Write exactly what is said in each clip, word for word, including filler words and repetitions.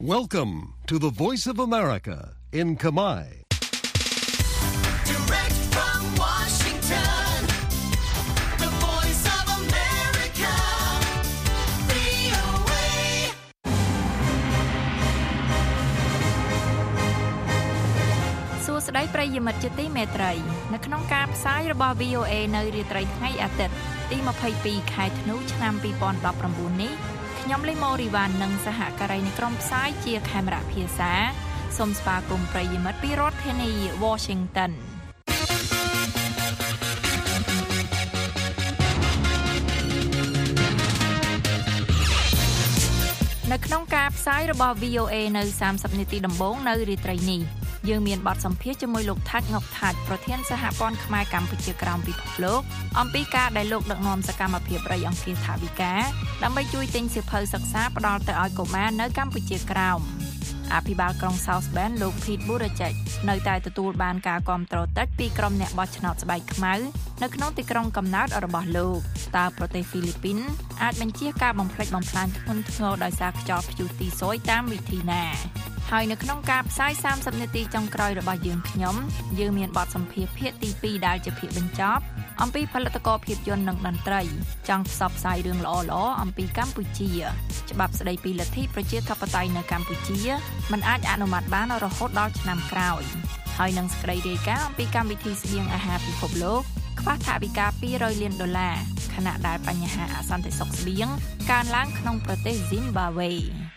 Welcome to the Voice of America in Khmer. Direct from Washington, the Voice of America, វី អូ เอ សួស្តីប្រិយមិត្តជាទីមេត្រីនៅក្នុងការផ្សាយរបស់ វី អូ เอ នៅរាត្រីថ្ងៃអាទិត្យទីยี่สิบสองខែធ្នូឆ្នាំยี่สิบสิบเก้าនេះខ្ញុំលីម៉ូរីវ៉ាន់និងសហការីនៃក្រុមផ្សាយជាខេមរៈភាសាសូមស្វាគមន៍ប្រិយមិត្តពីរដ្ឋធានី Washington នៅក្នុងការផ្សាយរបស់ វី អូ เอ នៅសាមសិបនាទីដំបូងនៅរាត្រីនេះយើងមានបទសម្ភាសន៍ជាមួយលោកថាច់ងុកថាច់ប្រធានសហព័ន្ធខ្មែរកម្ពុជាក្រោមពិភពលោកអំពីការដែលលោកដឹកនាំសកម្មភាពរៃអង្គាសថាវិការដើម្បីជួយទិញសៀវភៅសិក្សាផ្ដល់ទៅឲ្យកុមារនៅកម្ពុជាក្រោមអភិបាលក្រុង South Bend លោក Pete Buttigieg នៅតែទទួលបានការគាំទ្រតិចពីក្រុមអ្នកបោះឆ្នោតស្បែកខ្មៅនៅក្នុងទីក្រុងកំណើតរបស់លោកតើប្រទេសហ្វីលីពីនអាចបញ្ជាការបំផ្លិចបំផ្លាញធ្ងន់ធ្ងរដោយសារខ្យល់ព្យុះទីស៊យតាមវិធីណាហើយនៅក្នុងការផ្សាយសាមសិបនាទីចុងក្រោយរបស់យើងខ្ញុំយើងមានបទសម្ភាសន៍ភាគទីពីរដែលជាភាគបញ្ចប់អំពីផលិតករភាពយន្តនិងតន្ត្រីចង់ផ្សព្វផ្សាយរឿងល្អៗអំពីកម្ពុជាច្បាប់ស្តីពីលទ្ធិប្រជាធិបតេយ្យនៅកម្ពុជាមិនអាចអនុម័តបានរហូតដល់ឆ្នាំក្រោយហើយនឹងសេចក្តីរាយការណ៍អំពីកម្មវិធីស្បៀងអាហារពិភពលោកខ្វះថវិកាពីររយលានដុល្លារខណៈដែលបញ្ហាអសន្តិសុខស្បៀងកើនឡើងក្នុងប្រទេសស៊ីមបាវេ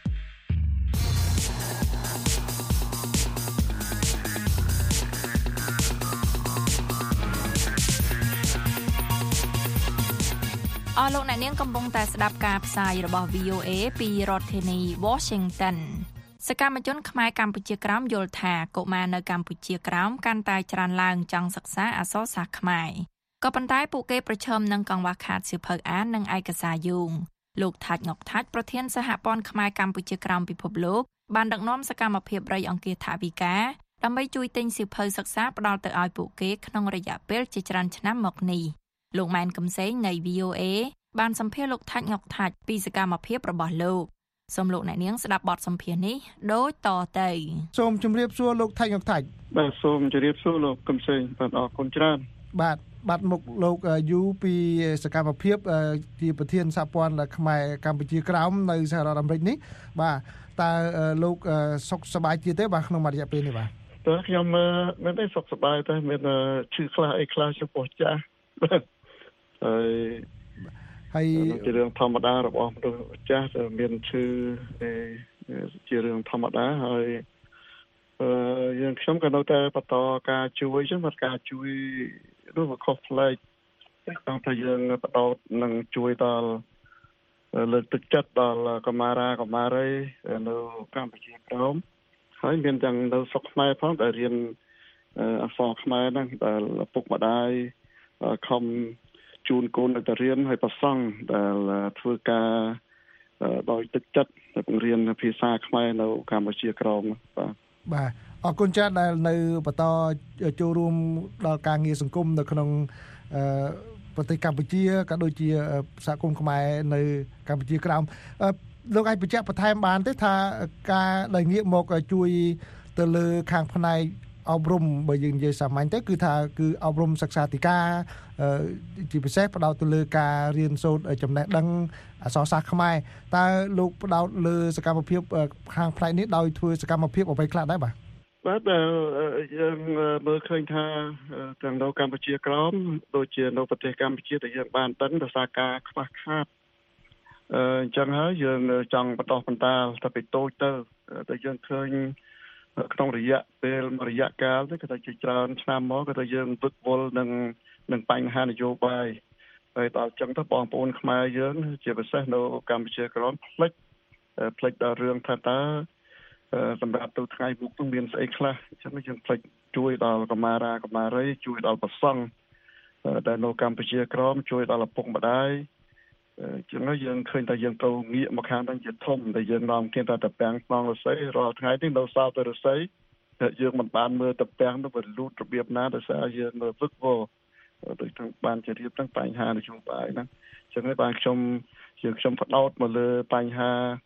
អស់លោកអ្នកនាងកំពុងតែស្ដាប់ការផ្សាយរបស់ វី អូ เอ ពីរដ្ឋធានី Washington សកម្មជនខ្មែរកម្ពុជាក្រោមយល់ថាកុមារនៅកម្ពុជាក្រោមកាន់តែច្រើនឡើងចង់សិក្សាអក្សរសាស្ត្រខ្មែរក៏ប៉ុន្តែពួកគេប្រឈមនឹងកង្វះខាតសៀវភៅអាននិងឯកសារយោងលោកថាច់ងុកថាច់ប្រធានសហព័ន្ធខ្មែរកម្ពុជាក្រោមពិភពលោកបានដឹកនាំសកម្មភាពរៃអង្គាសថាវិការដើម្បីជួយទិញសៀវភៅសិក្សាផ្ដល់ទៅឲ្យពួកគេក្នុងរយៈពេលជាច្រើនឆ្នាំមកនេះលោកម៉ែនកំសែងនៃ វី អូ เอ បានសម្ភាសន៍លោកថាច់ងុកថាច់ពីសកម្មភាពរបស់លោកសូមលោកអ្នកនាងស្ដាប់បទសម្ភាសន៍នេះដូចតទៅសូមជម្រាបសួរលោកថាច់ងុកថាច់បាទសូមជម្រាបសួរលោកកំសែងបាទអរគុណច្រើនបាទបាត់មុខលោកយូពីសកម្មភាពជាប្រធានសហព័ន្ធខ្មែរកម្ពុជាក្រោមនៅសហរដ្ឋអាមេរិកនេះបាទតើលោកសុខសប្បាយជាទេបាទក្នុងរយៈពេលនេះបាទតើខ្ញុំមិនได้សុខសប្បាយតែមានឈឺខ្លះអីខ្លះចំពោះចាស់ហើយហើយជារឿងធម្មតារបស់មនុស្សចាស់មានឈឺជារឿងធម្មតាហើយអឺយើងខ្ញុំក៏នៅតែបន្តការជួយចឹងមកការជួយនោះវាខុសប្លែកតាមតែយើងបដោតនឹងជួយដល់លើកទឹកចិត្តដល់កុមារាកុមារីនៅកម្ពុជាក្រោមហើយមានទាំងនៅស្រុកខ្មែរផងដែលរៀនអក្សរខ្មែរហ្នឹងដែលឪពុកម្ដាយខំជូនកូនទៅរៀនហើយប្រសង់ដែលធ្វើការដោយទឹកចិត្តបង្រៀនភាសាខ្មែរនៅកម្ពុជាក្រោមបាទបាទអរគុណច្រើនដែលនៅបន្តចូលរួមដល់ការងារសង្គមនៅក្នុងប្រទេសកម្ពុជាក៏ដូចជាសហគមន៍ខ្មែរនៅកម្ពុជាក្រោមលោកអាចបញ្ជាក់បន្ថែមបានទេថាការដែលងាកមកជួយទៅលើខាងផ្នែកអប់រំបើយើងនិយាយសាមញ្ញទៅគឺថាគឺអប់រំសិក្សាធិការជាពិសេសផ្ដោតទៅលើការរៀនសូត្រចំណេះដឹងអក្សរសាស្ត្រខ្មែរតើលោកផ្ដោតលើសកម្មភាពខាងផ្នែកនេះដោយធ្វើសកម្មភាពអ្វីខ្លះដែរបាទបាទយើងមើលឃើញថាទាំងនៅកម្ពុជាក្រោមដូចជានៅប្រទេសកម្ពុជាដែលយើងបានដឹងដោយសារការខ្វះខាតអញ្ចឹងហើយយើងចង់បន្តបន្តទៅពីតូចទៅតែយើងឃើញក្នុងរយៈពេលរយៈកាលនេះក៏ជាច្រើនឆ្នាំមកក៏ថាយើងវឹកវល់នឹងនឹងបញ្ហានយោបាយហើយដល់អញ្ចឹងទៅបងប្អូនខ្មែរយើងជាពិសេសនៅកម្ពុជាក្រោមផ្លិចផ្លិចដល់រឿងថាតើសម្រាប់ទៅថ្ងៃមុខនឹងមានស្អីខ្លះអញ្ចឹងយើងផ្លិចជួយដល់កុមារាកុមារីជួយដល់ប្រសង់ដែលនៅកម្ពុជាក្រោមជួយដល់ឪពុកម្ដាយអញ្ចឹងយើងឃើញថាយើងទៅងាកមកខាងហ្នឹងជាធំតែយើងនាំគ្នាតែតពាំងក្នុងរស័យរាល់ថ្ងៃនេះនៅសោតរស័យយើងមិនបានមើលតពាំងទៅវាលូតរបៀបណាដោយសារយើងមើលវឹកវរដោយទាំងបានជារៀបទាំងបញ្ហានយោបាយហ្នឹងអញ្ចឹងហើយបានខ្ញុំយើងខ្ញុំបដោតមកលើបញ្ហា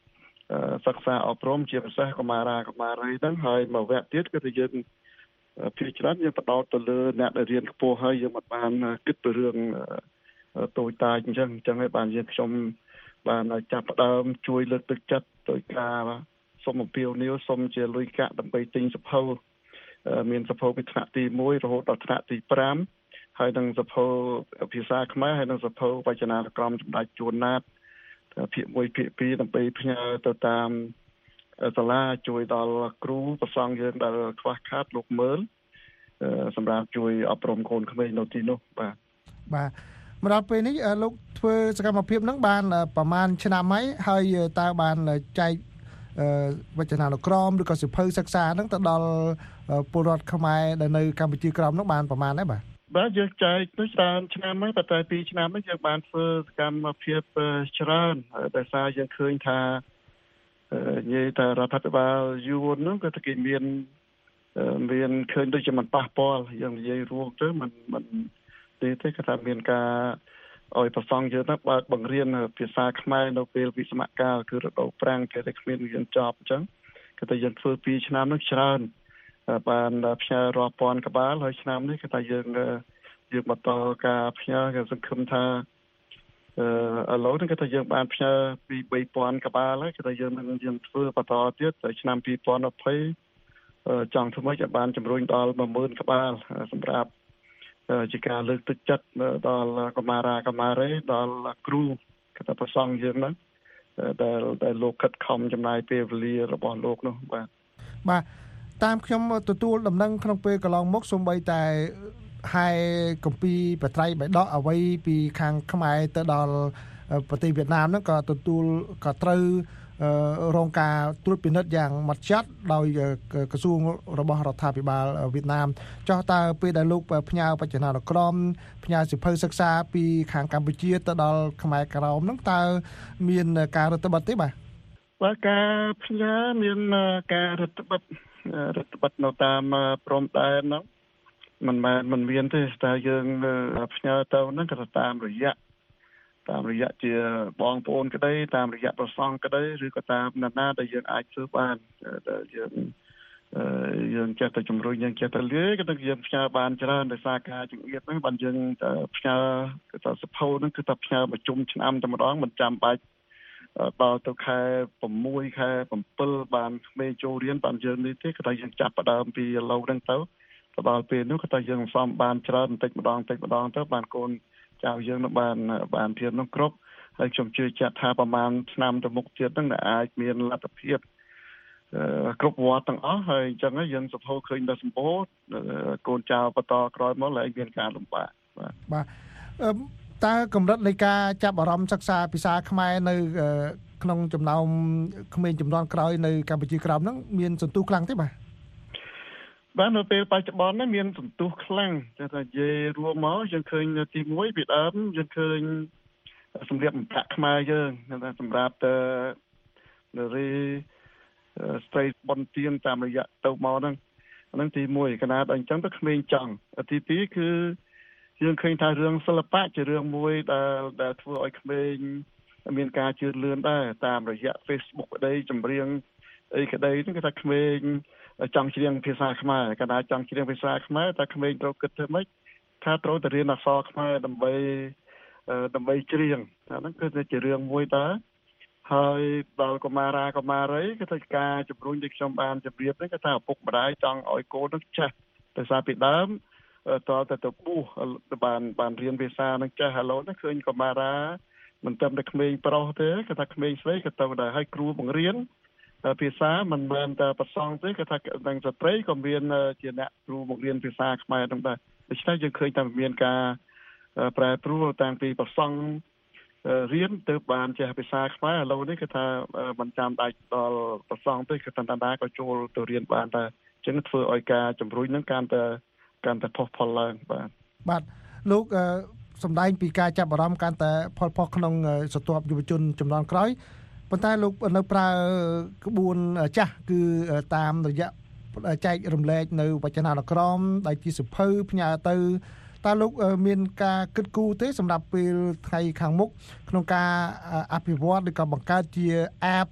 សិក្សាអប់រំជាពិសេសកុមារាកុមារីហ្នឹងហើយមួយវគ្គទៀតគឺថាយើងភាគច្រើនយើងបដោតទៅលើអ្នកដែលរៀនខ្ពស់ហើយយើងមិនបានគិតពីរឿងតូចតាចអញ្ចឹងអញ្ចឹងហើយបានយើងខ្ញុំបានចាប់ផ្ដើមជួយលើកទឹកចិត្តដោយការសុំអំពាវនាវសុំជាលុយកាក់ដើម្បីទិញសភៅមានសភៅពីថ្នាក់ទីមួយរហូតដល់ថ្នាក់ទីប្រាំហើយនឹងសភៅភាសាខ្មែរហើយនឹងសភៅវចនានុក្រមសម្ដេចជួនណាតភាគមួយភាគពីរដើម្បីផ្ញើទៅតាមសាលាជួយដល់គ្រូប្រសង់យើងដែលខ្វះខាតលោកមើលសម្រាប់ជួយអប់រំកូនក្មេងនៅទីនោះបាទបាទមកដល់ពេលនេះលោកធ្វើសកម្មភាពហ្នឹងបានប្រហែលឆ្នាំហើយហើយតើបានចែកវចនានុក្រមឬក៏សៀវភៅសិក្សាហ្នឹងទៅដល់ពលរដ្ឋខ្មែរដែលនៅកម្ពុជាក្រោមហ្នឹងបានប្រហែលដែរបាទបាទយើងចែកទៅច្រើនឆ្នាំហើយប៉ុន្តែពីរឆ្នាំនេះយើងបានធ្វើសកម្មភាពច្រើនដោយសារយើងឃើញថានិយាយថារដ្ឋាភិបាលយួននោះក៏គេមានមានឃើញដូចជាមិនប៉ះពាល់យើងនិយាយរួមទៅមិនមិនទេទេគឺថាមានការឲ្យប្រសង់យើងហ្នឹងបើកបង្រៀនភាសាខ្មែរនៅពេលវិស្សមកាលគឺរដូវប្រាំងគេតែគ្មានរៀនចប់អញ្ចឹងគឺតែយើងធ្វើពីរឆ្នាំនោះច្រើនបានផ្ញើរាប់ពាន់ក្បាលហើយឆ្នាំនេះគឺថាយើងយើងបន្តការផ្ញើគេសង្ឃឹមថាអឺឥឡូវនេះគឺថាយើងបានផ្ញើពីបីពាន់ក្បាលហើយគឺថាយើងនឹងយើងធ្វើបន្តទៀតទៅឆ្នាំពីរពាន់ยี่สิบចង់ធ្វើឲ្យបានជំរុញដល់មួយម៉ឺនក្បាលសម្រាប់ជាការលើកទឹកចិត្តដល់កុមារាកុមារីដល់គ្រូគឺថាប្រសង់យើងហ្នឹងដែលដែលលោកខិតខំចំណាយពេលវេលារបស់លោកនោះបាទបាទតាមខ្ញុំទទួលដំណឹងក្នុងពេលកន្លងមកសូម្បីតែហើយកម្ពីបត្រៃបៃដកអ្វីពីខាងខ្មែរទៅដល់ប្រទេសវៀតណាមហ្នឹងក៏ទទួលក៏ត្រូវរងការត្រួតពិនិត្យយ៉ាងម៉ត់ចត់ដោយក្រសួងរបស់រដ្ឋាភិបាលវៀតណាមចោះតើពេលដែលលោកផ្ញើបច្ចនានុក្រមផ្ញើសៀវភៅសិក្សាពីខាងកម្ពុជាទៅដល់ខ្មែរក្រោមហ្នឹងតើមានការរដ្ឋបិទទេបាទបាទការផ្ញើមានការរដ្ឋបិទរដ្ឋបិទនៅតាមព្រំដែនហ្នឹងមិនមែនមិនមានទេតែយើងផ្ញើទៅហ្នឹងក៏តាមរយៈតាមរយៈជាបងប្អូនក្តីតាមរយៈប្រសង់ក្តីឬក៏តាមណានាដែលយើងអាចធ្វើបានដែលយើងយើងចេះតែជំរុញយើងចេះតែលាយក៏នឹងយើងផ្ញើបានច្រើនដោយសារការចង្អៀតហ្នឹងបានយើងផ្ញើគឺថាសភៅហ្នឹងគឺថាផ្ញើប្រជុំឆ្នាំតែម្ដងមិនចាំបាច់ដល់ទៅខែ៦ខែ៧បានក្មេងចូលរៀនបានយើងនេះទេគឺថាយើងចាប់ផ្ដើមពីឥឡូវហ្នឹងទៅទៅដល់ពេលនោះគឺថាយើងសំបានច្រើនបន្តិចម្ដងបន្តិចម្ដងទៅបានកូនចៅយើងនឹងបានបានធៀបនោះគ្រប់ហើយខ្ញុំជឿជាក់ថាប្រហែលឆ្នាំទៅមុខទៀតហ្នឹងអាចមានលទ្ធភាពគ្រប់វត្តទាំងអស់ហើយអញ្ចឹងយើងសភៅឃើញដល់សម្បូរកូនចៅបន្តក្រោយមកឡើងមានការលំបាកបាទបាទតើកម្រិតនៃការចាប់អារម្មណ៍សិក្សាភាសាខ្មែរនៅក្នុងចំណោមក្មេងជំនាន់ក្រោយនៅកម្ពុជាក្រោមហ្នឹងមានសន្ទុះខ្លាំងទេបាទបាទនៅពេលបច្ចុប្បន្ននេះមានសន្ទុះខ្លាំងតែថានិយាយរួមមកយើងឃើញទីមួយពីដើមយើងឃើញសម្រាប់ប្រាក់ខ្មែរយើងថាសម្រាប់នារីស្ត្រីបនទៀនតាមរយៈទៅមកហ្នឹងហ្នឹងទីមួយកណាត់អញ្ចឹងទៅក្មេងចង់ទីពីរគឺយើងឃើញថារឿងសិល្បៈជារឿងមួយដែលដែលធ្វើឲ្យក្មេងមានការជឿនលឿនដែរតាមរយៈ Facebook ក្តីចម្រៀងអីក្តីហ្នឹងគឺថាក្មេងចង់ច្រៀងភាសាខ្មែរកណ្ដាលចង់ច្រៀងភាសាខ្មែរតែក្មេងត្រូវគិតធ្វើម៉េចថាត្រូវតែរៀនអក្សរខ្មែរដើម្បីដើម្បីច្រៀងអាហ្នឹងគឺជារឿងមួយតើហើយដល់កុមារាកុមារីគឺថាការជំរុញដែលខ្ញុំបានជម្រាបនេះគឺថាឪពុកម្ដាយចង់ឲ្យកូននឹងចេះដោយសារពីដើមតើទៅទៅប៊ូបានបានរៀនភាសានឹងចេះឥឡូវនេះឃើញកុមារាមិនត្រឹមតែក្មេងប្រុសទេគឺថាក្មេងស្រីក៏ទៅដែរហើយគ្រូបង្រៀនភាសាមិនមែនតែប្រសង់ទេគឺថាទាំងស្ត្រីក៏មានជាអ្នកគ្រូបង្រៀនភាសាខ្មែរហ្នឹងដែរដូច្នេះយើងឃើញថាមានការប្រែប្រួលតាំងពីប្រសង់រៀនទៅបានចេះភាសាខ្មែរឥឡូវនេះគឺថាមិនចាំបាច់ដល់ប្រសង់ទេគឺតាណាក៏ចូលទៅរៀនបានតែអញ្ចឹងធ្វើឲ្យការជំរុញហ្នឹងកាន់តែកាន់តែផុសផុលឡើងបាទបាទលោកសម្ដែងពីការចាប់អារម្មណ៍កាន់តែផុសផុសក្នុងស្រទាប់យុវជនជំនាន់ក្រោយប៉ុន្តែលោកនៅប្រើក្បួនចាស់គឺតាមរយៈចែករំលែកនៅវចនានុក្រមដែលជាសៀវភៅផ្ញើទៅតើលោកមានការគិតគូរទេសម្រាប់ពេលថ្ងៃខាងមុខក្នុងការអភិវឌ្ឍឬក៏បង្កើតជា apps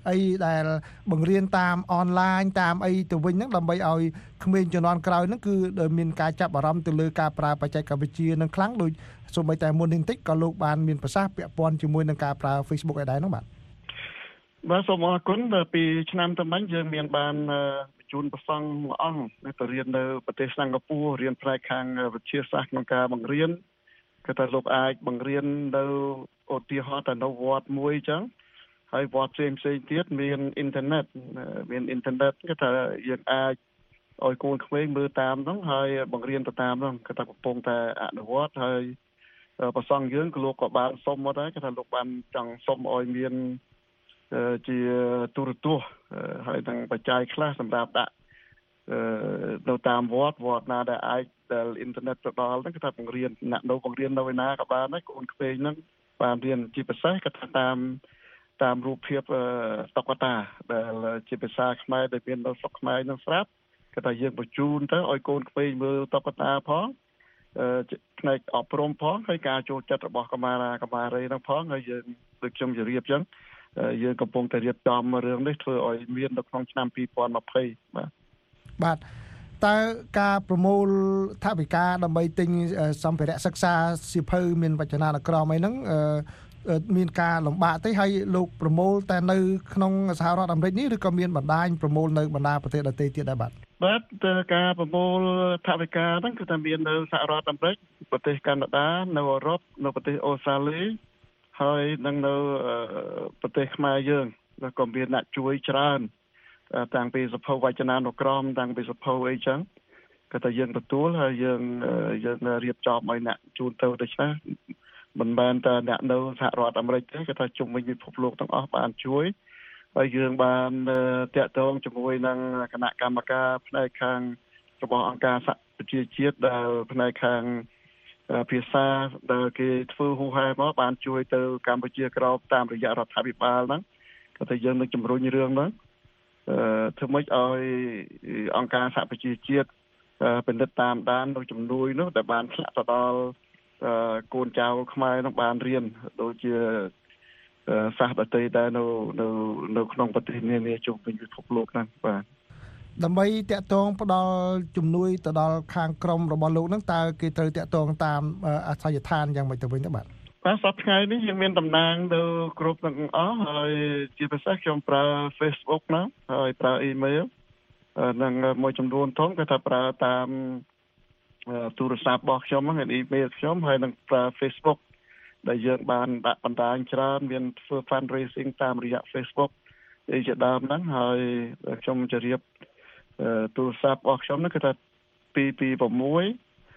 អីដែលបង្រៀនតាមអនឡាញតាមអីទៅវិញហ្នឹងដើម្បីឲ្យក្មេងជំនាន់ក្រោយហ្នឹងគឺមានការចាប់អារម្មណ៍ទៅលើការប្រើបច្ចេកវិទ្យានឹងខ្លាំងដូចសូម្បីតែមុននេះបន្តិចក៏លោកបានមានប្រសាសន៍ពាក់ព័ន្ធជាមួយនឹងការប្រើ Facebook ឯដែរហ្នឹងបាទបាទសូមអរគុណពីឆ្នាំទៅមិញយើងមានបានបញ្ជូនប្រសង់មួយអង្គទៅរៀននៅប្រទេសសិង្ហបុរីរៀនផ្នែកខាងវិទ្យាសាស្ត្រក្នុងការបង្រៀនគឺថាលោកអាចបង្រៀននៅឧទាហរណ៍ទៅនៅវត្តមួយអញ្ចឹងហើយវត្តផ្សេងផ្សេងទៀតមានអ៊ីនធឺណិតមានអ៊ីនធឺណិតគឺថាយើងអាចឲ្យកូនក្មេងមើលតាមហ្នឹងហើយបង្រៀនទៅតាមហ្នឹងគឺថាកំពុងតែអនុវត្តហើយប្រសង់យើងក៏លោកក៏បានសុំមកដែរគឺថាលោកបានចង់សុំឲ្យមានជាទូរទស្សន៍ហើយនឹងបច្ច័យខ្លះសម្រាប់ដាក់នៅតាមវត្តវត្តណាដែលអាចដែលអ៊ីនធឺណិតទៅដល់ហ្នឹងគឺថាបង្រៀនអ្នកនៅបង្រៀននៅឯណាក៏បានដែរកូនក្មេងហ្នឹងបានរៀនជាពិសេសក៏តាមតាមរូបភាពតុក្កតាដែលជាភាសាខ្មែរដែលមាននៅស្រុកខ្មែរនឹងស្រាប់គឺថាយើងបញ្ជូនទៅឲ្យកូនក្មេងមើលតុក្កតាផងផ្នែកអប់រំផងហើយការចូលចិត្តរបស់កម្មារាកម្មារីហ្នឹងផងហើយយើងដូចខ្ញុំជម្រាបអញ្ចឹងយើងកំពុងតែរៀបចំរឿងនេះធ្វើឲ្យមាននៅក្នុងឆ្នាំពីរពាន់ម្ភៃបាទបាទតើការប្រមូលថវិកាដើម្បីទិញសម្ភារៈសិក្សាសៀវភៅមានវចនានុក្រមអីហ្នឹងមានការលំបាកទេហើយលោកប្រមូលតែនៅក្នុងសហរដ្ឋអាមេរិកនេះឬក៏មានបណ្ដាញប្រមូលនៅបណ្ដាប្រទេសដទៃទៀតដែរបាទបាទការប្រមូលថវិកាហ្នឹងគឺថាមាននៅសហរដ្ឋអាមេរិកប្រទេសកាណាដានៅអឺរ៉ុបនៅប្រទេសអូស្ត្រាលីហើយនឹងនៅប្រទេសខ្មែរយើងក៏មានអ្នកជួយច្រើនតាំងពីសភៅវចនានុក្រមតាំងពីសភៅអីចឹងក៏តែយើងទទួលហើយយើងយើងរៀបចំឲ្យអ្នកជូនទៅដូច្នេះមិនមែនតែអ្នកនៅសហរដ្ឋអាមេរិកទេគេថាជុំវិញពិភពលោកទាំងអស់បានជួយហើយយើងបានតាក់ទងជាមួយនឹងគណៈកម្មការផ្នែកខាងរបស់អង្គការសហប្រជាជាតិដែលផ្នែកខាងភាសាដែលគេធ្វើហូហែមកបានជួយទៅកម្ពុជាក្រោមតាមរយៈរដ្ឋាភិបាលហ្នឹងក៏តែយើងនឹងជំរុញរឿងហ្នឹងអឺធ្វើម៉េចឲ្យអង្គការសហប្រជាជាតិពិនិត្យតាមដាននៅជំនួយនោះដែលបានឆ្លាក់ទៅដល់កូនចៅខ្មែរនឹងបានរៀនដូចជាសាសដទៃដែរនៅនៅនៅក្នុងប្រទេសនានាជុំវិញពិភពលោកហ្នឹងបាទដើម្បីតាក់ទងផ្ដល់ជំនួយទៅដល់ខាងក្រមរបស់លោកហ្នឹងតើគេត្រូវតាក់ទងតាមអាសយដ្ឋានយ៉ាងម៉េចទៅវិញទៅបាទបាទសប្តាហ៍ថ្ងៃនេះយើងមានតំណាងទៅគ្រប់ទាំងអស់ហើយជាពិសេសខ្ញុំប្រើ Facebook ណាហើយប្រើ email និងមួយចំនួនធំគេថាប្រើតាមទូរស័ព្ទរបស់ខ្ញុំហ្នឹង email ខ្ញុំហើយនឹងប្រើ Facebook ដែលយើងបានដាក់បណ្ដាញច្រើនមានធ្វើ fundraising តាមរយៈ Facebook អីជាដើមហ្នឹងហើយខ្ញុំជម្រាបទូរស័ព្ទរបស់ខ្ញុំហ្នឹងគឺថាtwo two six nine eight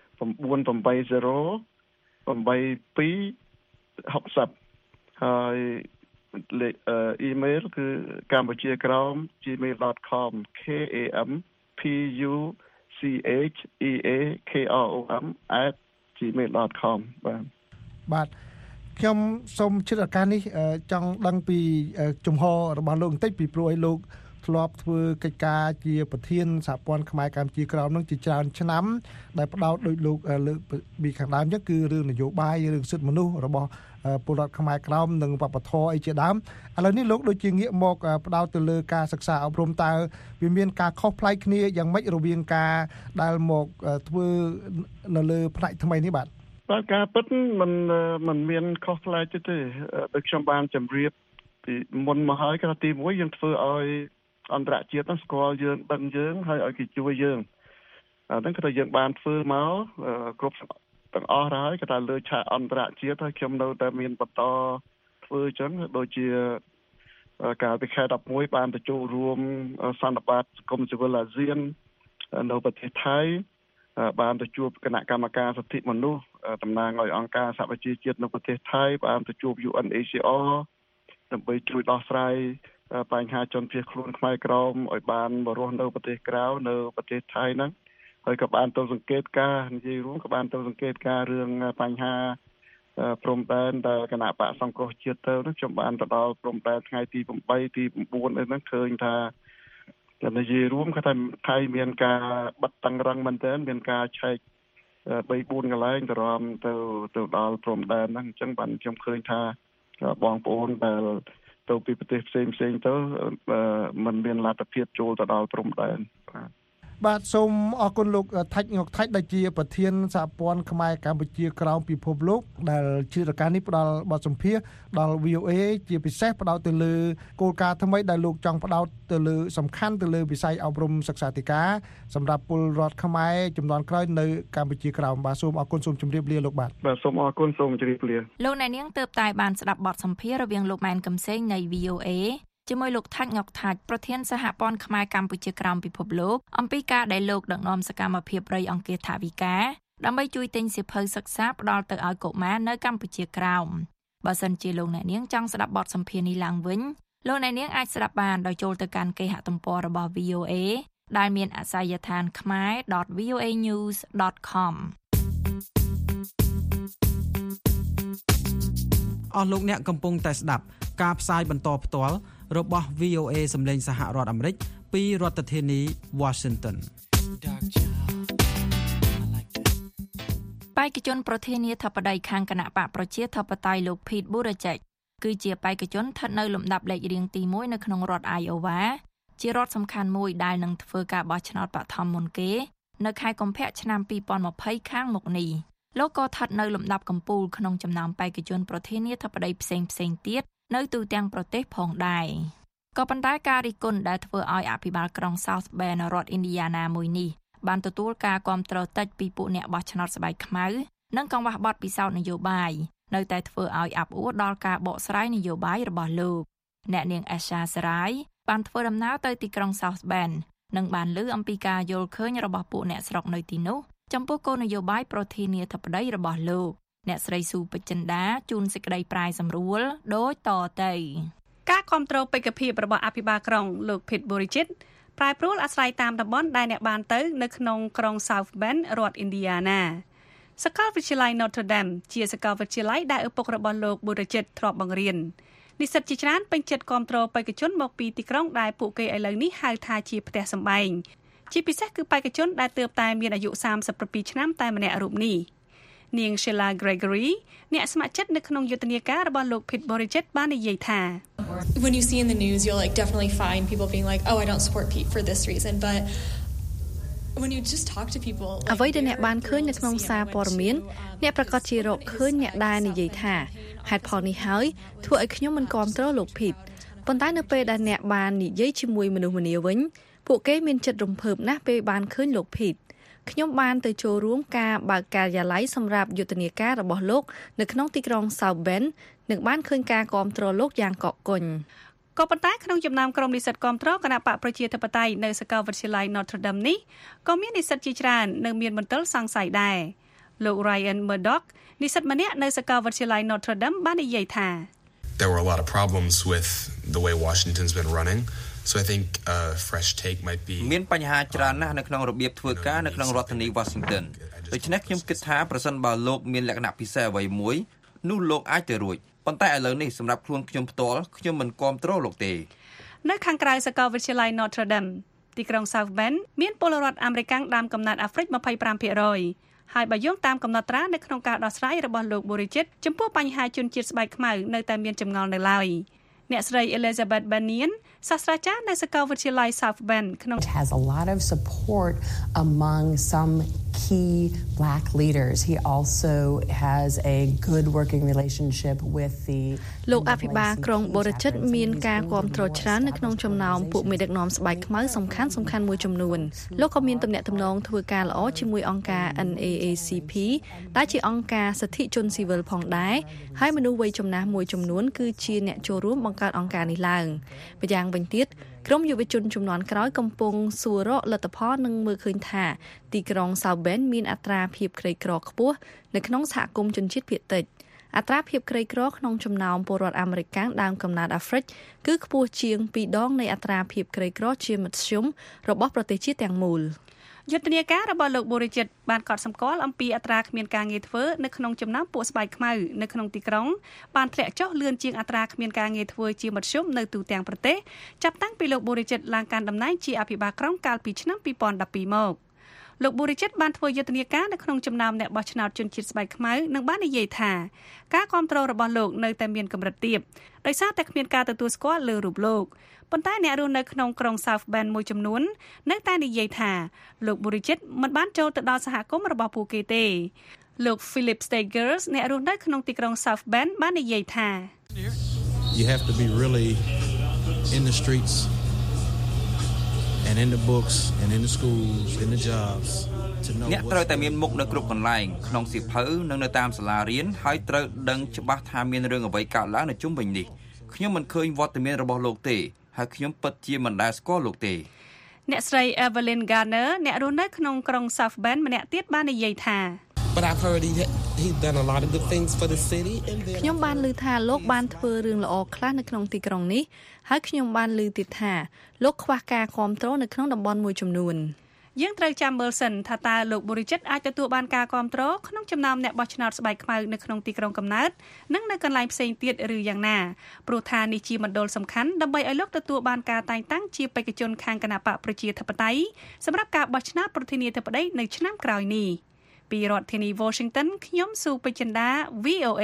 zero eight two six zeroហើយអ៊ីមែលគឺកម្ពុជាក្រោម gmail dot com k a m p u c h e a k r o m at gmail dot com បាទបាទខ្ញុំសូមជិតឱកាសនេះចង់ដឹងពីជំហររបស់លោកបន្តិចពីព្រោះឲ្យលោកធ្លាប់ធ្វើកិច្ចការជាប្រធានសហព័ន្ធខ្មែរកម្ពុជាក្រោមនឹងជាច្រើនឆ្នាំដែលផ្ដោតដោយលោកលើកពីខាងដើមចឹងគឺរឿងនយោបាយរឿងសិទ្ធិមនុស្សរបស់ពលរដ្ឋខ្មែរក្រោមនិងវប្បធម៌អីជាដើមឥឡូវនេះលោកដូចជាងាកមកផ្ដោតទៅលើការសិក្សាអប់រំតើវាមានការខុសប្លែកគ្នាយ៉ាងម៉េចរវាងការដែលមកធ្វើនៅលើផ្នែកថ្មីនេះបាទបាទការពិតมันมันមានខុសប្លែកទេទេដូចខ្ញុំបានជម្រាបពីមុនមកហើយគឺទីមួយយើងធ្វើឲ្យអន្តរជាតិហ្នឹងស្គាល់យើងដឹងយើងហើយឲ្យគេជួយយើងអាហ្នឹងគឺថាយើងបានធ្វើមកគ្រប់ទាំងអស់ហើយគឺថាលើឆាកអន្តរជាតិហើយខ្ញុំនៅតែមានបន្តធ្វើអញ្ចឹងដូចជាកាលពីខែelevenបានទៅចូលរួមសន្និបាតសង្គមស៊ីវិលអាស៊ាននៅប្រទេសថៃបានទៅជួបគណៈកម្មការសិទ្ធិមនុស្សតំណាងឲ្យអង្គការសហប្រជាជាតិនៅប្រទេសថៃបានទៅជួប U N H C R ដើម្បីជួយដោះស្រាយបញ្ហាជនភៀសខ្លួនខ្មែរក្រមឲ្យបានមករស់នៅប្រទេសក្រៅនៅប្រទេសថៃហ្នឹងហើយក៏បានទៅសង្កេតការណ៍និយាយរួមក៏បានទៅសង្កេតការណ៍រឿងបញ្ហាព្រំដែនដែលគណៈបកសង្គ្រោះជាតិទៅហ្នឹងខ្ញុំបានទៅដល់ព្រំដែនថ្ងៃទីeightទីnineអីហ្នឹងឃើញថានិយាយរួមគាត់ថាថៃមានការបិទតឹងរឹងមែនទែនមានការឆែកthree fourកន្លែងទៅរំទៅទៅដល់ព្រំដែនហ្នឹងអញ្ចឹងបានខ្ញុំឃើញថាបងប្អូនដែលទៅពីប្រទេសផ្សេងផ្សេងទៅมันមានលទ្ធភាពចូលទៅដល់ព្រំដែនបាទបាទសូមអរគុណលោកថាច់ងុកថាច់ដែលជាប្រធានសហព័ន្ធខ្មែរកម្ពុជាក្រោមពិភពលោកដែលជារការនេះផ្ដល់បទសម្ភាសន៍ដល់ វី អូ អេ ជាពិសេសផ្ដោតទៅលើគោលការណ៍ថ្មីដែលលោកចង់ផ្ដោតទៅលើសំខាន់ទៅលើវិស័យអប់រំសិក្សាធិការសម្រាប់ពលរដ្ឋខ្មែរចំនួនក្រោយនៅកម្ពុជាក្រោមបាទសូមអរគុណសូមជម្រាបលាលោកបាទបាទសូមអរគុណសូមជម្រាបលាលោកអ្នកនាងទើបតែបានស្ដាប់បទសម្ភាសន៍រវាងលោកម៉ែនកំសែងនៃ វី អូ អេជាមួយលោកថាច់ងុកថាច់ប្រធានសហព័ន្ធខ្មែរកម្ពុជាក្រោមពិភពលោកអំពីការដែលលោកដឹកនាំសកម្មភាពរៃអង្គាសថវិកាដើម្បីជួយទិញសៀវភៅសិក្សាផ្ដល់ទៅឲ្យកុមារនៅកម្ពុជាក្រោមបើសិនជាលោកអ្នកនាងចង់ស្ដាប់បទសម្ភាសន៍នេះឡើងវិញលោកអ្នកនាងអាចស្ដាប់បានដោយចូលទៅកាន់គេហទំព័ររបស់ វី អូ អេ ដែលមានអាសយដ្ឋាន ខមែរ ដត វី អូ អេ ញូស ដត ខមអស់លោកអ្នកកំពុងតែស្ដាប់ការផ្សាយបន្តផ្ទាល់របស់ វី អូ អេ សម្លេងសហរដ្ឋអាមេរិកពីរដ្ឋធានី Washington បេក្ខជនប្រធានាធិបតីខាងគណៈបកប្រជាធិបតេយ្យលោក Pete Buttigieg គឺជាបេក្ខជនស្ថិតនៅលំដាប់លេខរៀងទីមួយនៅក្នុងរដ្ឋ Iowa ជារដ្ឋសំខាន់មួយដែលនឹងធ្វើការបោះឆ្នោតបឋមមុនគេនៅខែកុម្ភៈឆ្នាំពីរពាន់ម្ភៃខាងមុខនេះលោកក៏ស្ថិតនៅលំដាប់កំពូលក្នុងចំណោមបេក្ខជនប្រធានាធិបតីផ្សេងផ្សេងទៀតនៅទូទាំងប្រទេសផងដែរក៏ប៉ុន្តែការរិះគន់ដែលធ្វើឲ្យអភិបាលក្រុង South Bend រដ្ឋ Indiana មួយនេះបានទទួលការគាំទ្រតិចពីពួកអ្នកបោះឆ្នោតស្បែកខ្មៅនិងកង្វះបទពិសោធន៍នយោបាយនៅតែធ្វើឲ្យអាប់អួរដល់ការបកស្រាយនយោបាយរបស់លោកអ្នកនាង Asha Sarai បានធ្វើដំណើរទៅទីក្រុង South Bend និងបានលើអំពីការយល់ឃើញរបស់ពួកអ្នកស្រុកនៅទីនោះចំពោះគោលនយោបាយប្រធានាធិបតីរបស់លោកអ្នកស្រីស៊ូពេជ្រចិន្តាជូនសេចក្តីប្រាយសម្រួលដូចតទៅការគ្រប់គ្រងបេក្ខភាពរបស់អភិបាលក្រុងលោក Pete Buttigieg ប្រែប្រួលអាស្រ័យតាមតំបន់ដែលអ្នកបានទៅនៅក្នុងក្រុង South Bend រដ្ឋ Indiana សាកលវិទ្យាល័យ Notre Dame ជាសាកលវិទ្យាល័យដែលឪពុករបស់លោក Buttigieg ធ្លាប់បង្រៀននិស្សិតជាច្រើនពេញចិត្តគ្រប់គ្រងបេក្ខជនមកពីទីក្រុងដែលពួកគេឥឡូវនេះហៅថាជាផ្ទះសម្បែងជាពិសេសគឺបេក្ខជនដែលទើបតែមានអាយុសាមសិបពីរឆ្នាំតែម្នាក់រូបនេះនាង Sheila Gregory អ្នកស្ម័គ្រចិត្តនៅក្នុងយុទ្ធនាការរបស់លោក Pete Buttigieg បាននិយាយថា When you see in the news you'll like definitely find people being like oh I don't support Pete for this reason but when you just talk to people អ្វីដែលអ្នកបានឃើញនៅក្នុងសារព័ត៌មានអ្នកប្រកាសជារកឃើញអ្នកដែលនិយាយថាហេតុផលនេះហើយធ្វើឲ្យខ្ញុំមិនគាំទ្រលោក Pete ប៉ុន្តែនៅពេលដែលអ្នកបាននិយាយជាមួយមនុស្សម្នាវិញពួកគេមានចិត្តរំភើបណាស់ពេលបានឃើញលោក Peteខ្ញុំបានទៅចូលរួមការបើកការិយាល័យសម្រាប់យុទ្ធនាការរបស់លោកនៅក្នុងទីក្រុង South Bend និងបានឃើញការគាំទ្រលោកយ៉ាងកកកុញក៏ប៉ុន្តែក្នុងចំណោមក្រុមនិស្សិតគាំទ្រគណៈបកប្រជាធិបតេយ្យនៅសាកលវិទ្យាល័យ Notre Dame នេះក៏មាននិស្សិតជាច្រើននៅមានមន្ទិលសង្ស័យដែរលោក Ryan Murdoch និស្សិតម្នាក់នៅសាកលវិទ្យាល័យ Notre Dame បាននិយាយថា There were a lot of problems with the way Washington's been running So I think a fresh take might be មានបញ្ហាច្រើនណាស់នៅក្នុងរបៀបធ្វើការនៅក្នុងរដ្ឋធានី Washington ដូច្នេះខ្ញុំគិតថាប្រសិនបើលោកមានលក្ខណៈពិសេសអ្វីមួយនោះលោកអាចទៅរួចប៉ុន្តែឥឡូវនេះសម្រាប់ខ្លួនខ្ញុំផ្ទាល់ខ្ញុំមិនគាំទ្រលោកទេនៅខាងក្រៅសាកលវិទ្យាល័យ Notre Dame ទីក្រុង South Bend មានពលរដ្ឋអាមេរិកដើមកំណើតអាហ្វ្រិក ยี่สิบห้าเปอร์เซ็นต์ ហើយបើយោងតាមកំណត់ត្រានៅក្នុងការដោះស្រាយរបស់លោក Buttigieg ចំពោះបញ្ហាជនជាតិស្បែកខ្មៅនៅតែមានចម្ងល់នៅឡើយអ្នកស្រី Elizabeth Banian សាស្ត្រាចារ្យនៅសាកលវិទ្យាល័យ South Bend ក្នុង It has a lot of support among some key black leaders. He also has a good working relationship with the លោកអភិបាលក្រុង Buttigieg មានការគាំទ្រច្រើននៅក្នុងចំណោមពួកមេដឹកនាំស្បែកខ្មៅសំខាន់សំខាន់មួយចំនួនលោកក៏មានទំនាក់ទំនងធ្វើការល្អជាមួយអង្គការ N double A C P ដែលជាអង្គការសិទ្ធិជនស៊ីវិលផងដែរហើយមនុស្សវ័យចំណាស់មួយចំនួនគឺជាអ្នកចូលរួមបង្កើតអង្គការនេះឡើងម្យ៉ាងវិញទៀតក្រុមយុវជនជំនាន់ក្រោយកំពុងសួររកលទ្ធផលនិងមើលឃើញថាទីក្រុង South Bend មានអត្រាភាពក្រីក្រខ្ពស់នៅក្នុងសហគមន៍ជនជាតិភាគតិចអត្រាភាពក្រីក្រក្នុងចំណោមពលរដ្ឋអាមេរិកដើមកំណើតអាហ្វ្រិកគឺខ្ពស់ជាងពីរដងនៃអត្រាភាពក្រីក្រជាមធ្យមរបស់ប្រទេសជាតិទាំងមូលយុទ្ធនាការរបស់លោក Buttigieg បានកត់សម្គាល់អំពីអត្រាគ្មានការងារធ្វើនៅក្នុងចំណោមពួកស្បែកខ្មៅនៅក្នុងទីក្រុងបានធ្លាក់ចុះលឿនជាងអត្រាគ្មានការងារធ្វើជាមធ្យមនៅទូទាំងប្រទេសចាប់តាំងពីលោក Buttigieg ឡើងកាន់តំណែងជាអភិបាលក្រុងកាលពីឆ្នាំពីរពាន់ដប់ពីរមកលោក Buttigieg បានធ្វើយុទ្ធនាការនៅក្នុងចំណោមអ្នកបោះឆ្នោតជនជាតិស្បែកខ្មៅនិងបាននិយាយថាការគាំទ្ររបស់លោកនៅតែមានកម្រិតទាបដោយសារតែគ្មានការទទួលស្គាល់លើរូបលោកប៉ុន្តែអ្នករស់នៅក្នុងក្រុង South Bend មួយចំនួននៅតែនិយាយថាលោក Buttigieg មិនបានចូលទៅដល់សហគមន៍របស់ពួកគេទេលោក Philip Stegers អ្នករស់នៅក្នុងទីក្រុង South Bend បាននិយាយថា You have to be really in the streets and in the books and in the schools in the jobs to know អ្នកត្រូវតែមានមុខនៅគ្រប់កន្លែងក្នុងសៀវភៅនិងនៅតាមសាលារៀនហើយត្រូវដឹងច្បាស់ថាមានរឿងអ្វីកើតឡើងនៅជុំវិញនេះខ្ញុំមិនឃើញវត្តមានរបស់លោកទេហើយខ្ញុំពិតជាមិនដែលស្គាល់លោកទេអ្នកស្រី Evelyn Garner អ្នករស់នៅក្នុងក្រុង South Bend ម្នាក់ទៀតបាននិយាយថា But I've heard he he's done a lot of good things for the city and then ខ្ញុំបានឮថាលោកបានធ្វើរឿងល្អខ្លះនៅក្នុងទីក្រុងនេះហើយខ្ញុំបានឮទៀតថាលោកខ្វះការគ្រប់គ្រងនៅក្នុងតំបន់មួយចំនួនយើងត្រូវចាំមើលសិនថាតើលោក Buttigieg អាចទទួលបានការគ្រប់គ្រងក្នុងចំណោមអ្នកបោះឆ្នោតស្បែកខ្មៅនៅក្នុងទីក្រុងកំណើតនិងនៅកន្លែងផ្សេងទៀតឬយ៉ាងណាព្រោះថានេះជាមណ្ឌលសំខាន់ដើម្បីឲ្យលោកទទួលបានការតែងតាំងជាបេក្ខជនខាងគណបកប្រជាធិបតេយ្យសម្រាប់ការបោះឆ្នោតប្រធានាធិបតីនៅឆ្នាំក្រោយនេះពីរដ្ឋធានី Washington ខ្ញុំស៊ូពេជ្រចិន្តា វី អូ เอ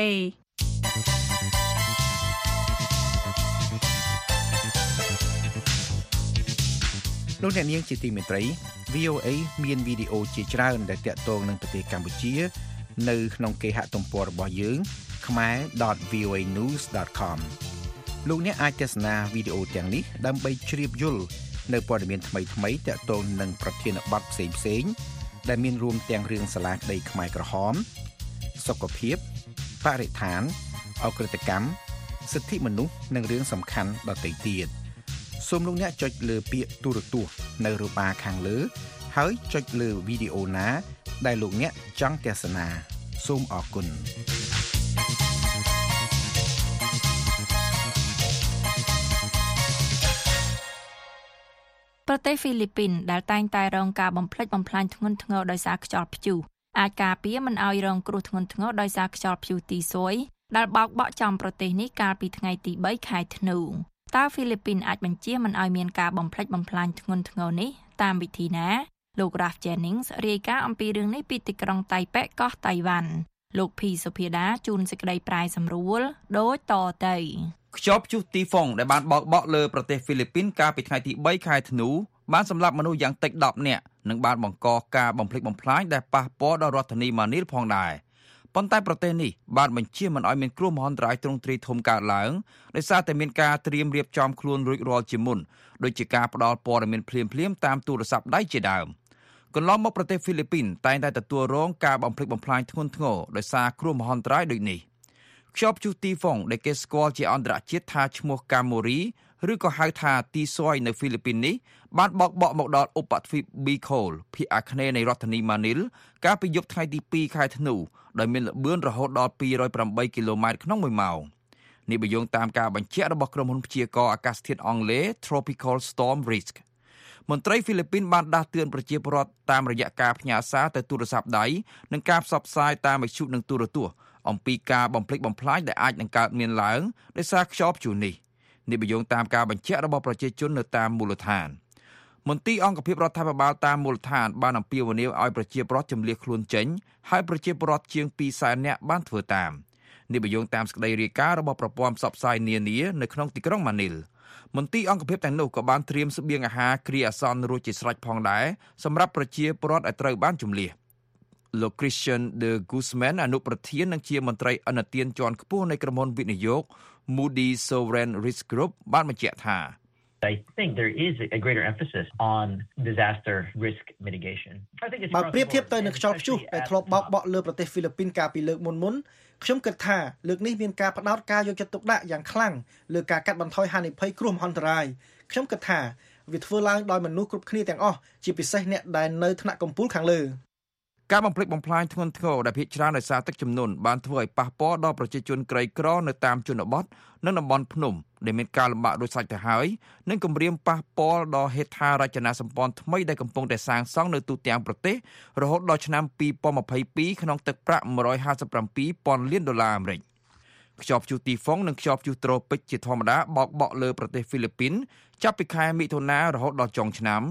លោកអ្នកនាងជាទីមេត្រី វី អូ เอ មានវីដេអូជាច្រើនដែលទាក់ទងនឹងប្រទេសកម្ពុជានៅក្នុងគេហទំព័ររបស់យើង khmer dot v o a news dot com លោកអ្នកអាចទស្សនាវីដេអូទាំងនេះដើម្បីជ្រាបយល់នៅព័ត៌មានថ្មីៗទាក់ទងនឹងប្រធានបទផ្សេងៗដែលមានរួមទាំងរឿងសាលាក្តីខ្មែរក្រហមសុខភាពបរិស្ថានអក្រិតកម្មសិទ្ធិមនុស្សនិងរឿងសំខាន់ដទៃទៀតសូមលោកអ្នកចុចលើពាក្យទូរទស្សន៍នៅរបារខាងលើហើយចុចលើវីដេអូណាដែលលោកអ្នកចង់ទស្សនាសូមអរគុណប្រទេសហ្វីលីពីនដែលតែងតែរងការបំផ្លិចបំផ្លាញធ្ងន់ធ្ងរដោយសារខ្យល់ព្យុះអាចការពារមិនឲ្យរងគ្រោះធ្ងន់ធ្ងរដោយសារខ្យល់ព្យុះទីស៊ុយដែលបោកបក់ចំប្រទេសនេះកាលពីថ្ងៃទីបីខែធ្នូតើហ្វីលីពីនអាចបញ្ជាមិនឲ្យមានការបំផ្លិចបំផ្លាញធ្ងន់ធ្ងរនេះតាមវិធីណាលោក Ralph Jennings រាយការណ៍អំពីរឿងនេះពីទីក្រុងតៃប៉េកោះតៃវ៉ាន់លោកភីសុភាដាជួនសេចក្តីប្រាយសម្រួលដូចតទៅខ្យល់ព្យុះទីហ្វុងដែលបានបោកបក់លើប្រទេសហ្វីលីពីនកាលពីថ្ងៃទីបីខែធ្នូបានសម្លាប់មនុស្សយ៉ាងតិចដប់នាក់និងបានបង្កការបំផ្លិចបំផ្លាញដែលប៉ះពាល់ដល់រដ្ឋធានីម៉ានីលផងដែរប៉ុន្តែប្រទេសនេះបានបញ្ជាមិនឲ្យមានគ្រោះមហន្តរាយទ្រង់ទ្រាយធំកើតឡើងដោយសារតែមានការត្រៀមរៀបចំខ្លួនរួចរាល់ជាមុនដូចជាការផ្ដល់ព័ត៌មានភ្លាមៗតាមទូរស័ព្ទដៃជាដើមកន្លងមកប្រទេសហ្វីលីពីនតែងតែទទួលរងការបំផ្លិចបំផ្លាញធ្ងន់ធ្ងរដោយសារគ្រោះមហន្តរាយដូចនេះខ្យល់ព្យុះទីហ្វុងដែលគេស្គាល់ជាអន្តរជាតិថាឈ្មោះកាម៉ូរីឬក៏ហៅថាទីស៊យនៅហ្វីលីពីននេះបានបោកបក់មកដល់ឧបទ្វីប Bicol ភាគអាគ្នេយ៍នៃរដ្ឋធានី Manil កាលពីយប់ថ្ងៃទីពីរខែធ្នូដោយមានល្បឿនរហូតដល់ពីររយប្រាំបីគីឡូម៉ែត្រក្នុងមួយម៉ោងនេះបើយោងតាមការបញ្ជាក់របស់ក្រុមហ៊ុនព្យាករណ៍អាកាសធាតុអង់គ្លេស Tropical Storm Risk មន្ត្រីហ្វីលីពីនបានដាស់តឿនប្រជាពលរដ្ឋតាមរយៈការផ្ញើសារទៅទូរស័ព្ទដៃនិងការផ្សព្វផ្សាយតាមវិទ្យុនិងទូរទស្សន៍អំពីការបំផ្លិចបំផ្លាញដែលអាចនឹងកើតមានឡើងដោយសារខ្យល់ព្យុះនេះនេះបើយោងតាមការបញ្ជាក់របស់ប្រជាជននៅតាមមូលដ្ឋានមន្ទីរអង្គភាពរដ្ឋាភិបាលតាមមូលដ្ឋានបានអំពាវនាវឲ្យប្រជាពលរដ្ឋជម្លៀសខ្លួនចេញហើយប្រជាពលរដ្ឋជាងពីរសែននាក់បានធ្វើតាមនេះបើយោងតាមសេចក្តីរាយការណ៍របស់ប្រព័ន្ធផ្សព្វផ្សាយនានានៅក្នុងទីក្រុងម៉ានីលមន្ទីរអង្គភាពទាំងនោះក៏បានត្រៀមស្បៀងអាហារគ្រាអាសន្នរួចជាស្រេចផងដែរសម្រាប់ប្រជាពលរដ្ឋឲ្យត្រូវបានជម្លៀសលោក Christian de Guzman អនុប្រធាននិងជាមន្ត្រីអនុទានជាន់ខ្ពស់នៃក្រុមហ៊ុនវិនិយោគ Moody Sovereign Risk Group បានបញ្ជាក់ថា I think there is a greater emphasis on disaster risk mitigation. បើប្រៀបធៀបទៅនឹងខ្យល់ព្យុះដែលធ្លាប់បោកបក់លើប្រទេសហ្វីលីពីនកាលពីលើកមុនមុនខ្ញុំគិតថាលើកនេះមានការផ្ដោតការយកចិត្តទុកដាក់យ៉ាងខ្លាំងលើការកាត់បន្ថយហានិភ័យគ្រោះមហន្តរាយខ្ញុំគិតថាវាធ្វើឡើងដោយមនុស្សគ្រប់គ្នាទាំងអស់ជាពិសេសអ្នកដែលនៅថ្នាក់កំពូលខាងលើការបំផ្លិចបំផ្លាញធ្ងន់ធ្ងរដែលភាគច្រើនដោយសារទឹកជំនន់បានធ្វើឲ្យប៉ះពាល់ដល់ប្រជាជនក្រីក្រនៅតាមជនបទនិងតំបន់ភ្នំដែលមានការលំបាកដូចសាច់ទៅហើយនិងគំរាមប៉ះពាល់ដល់ហេដ្ឋារចនាសម្ព័ន្ធថ្មីដែលកំពុងតែសាងសង់នៅទូទាំងប្រទេសរហូតដល់ឆ្នាំពីរពាន់ម្ភៃពីរក្នុងទឹកប្រាក់មួយរយហាសិបប្រាំពីរពាន់លានដុល្លារអាមេរិកខ្យល់ព្យុះទីហ្វុងនិងខ្យល់ព្យុះត្រូពិចជាធម្មតាបោកបក់លើប្រទេសហ្វីលីពីនចាប់ពីខែមិថុនារហូតដល់ចុងឆ្នាំ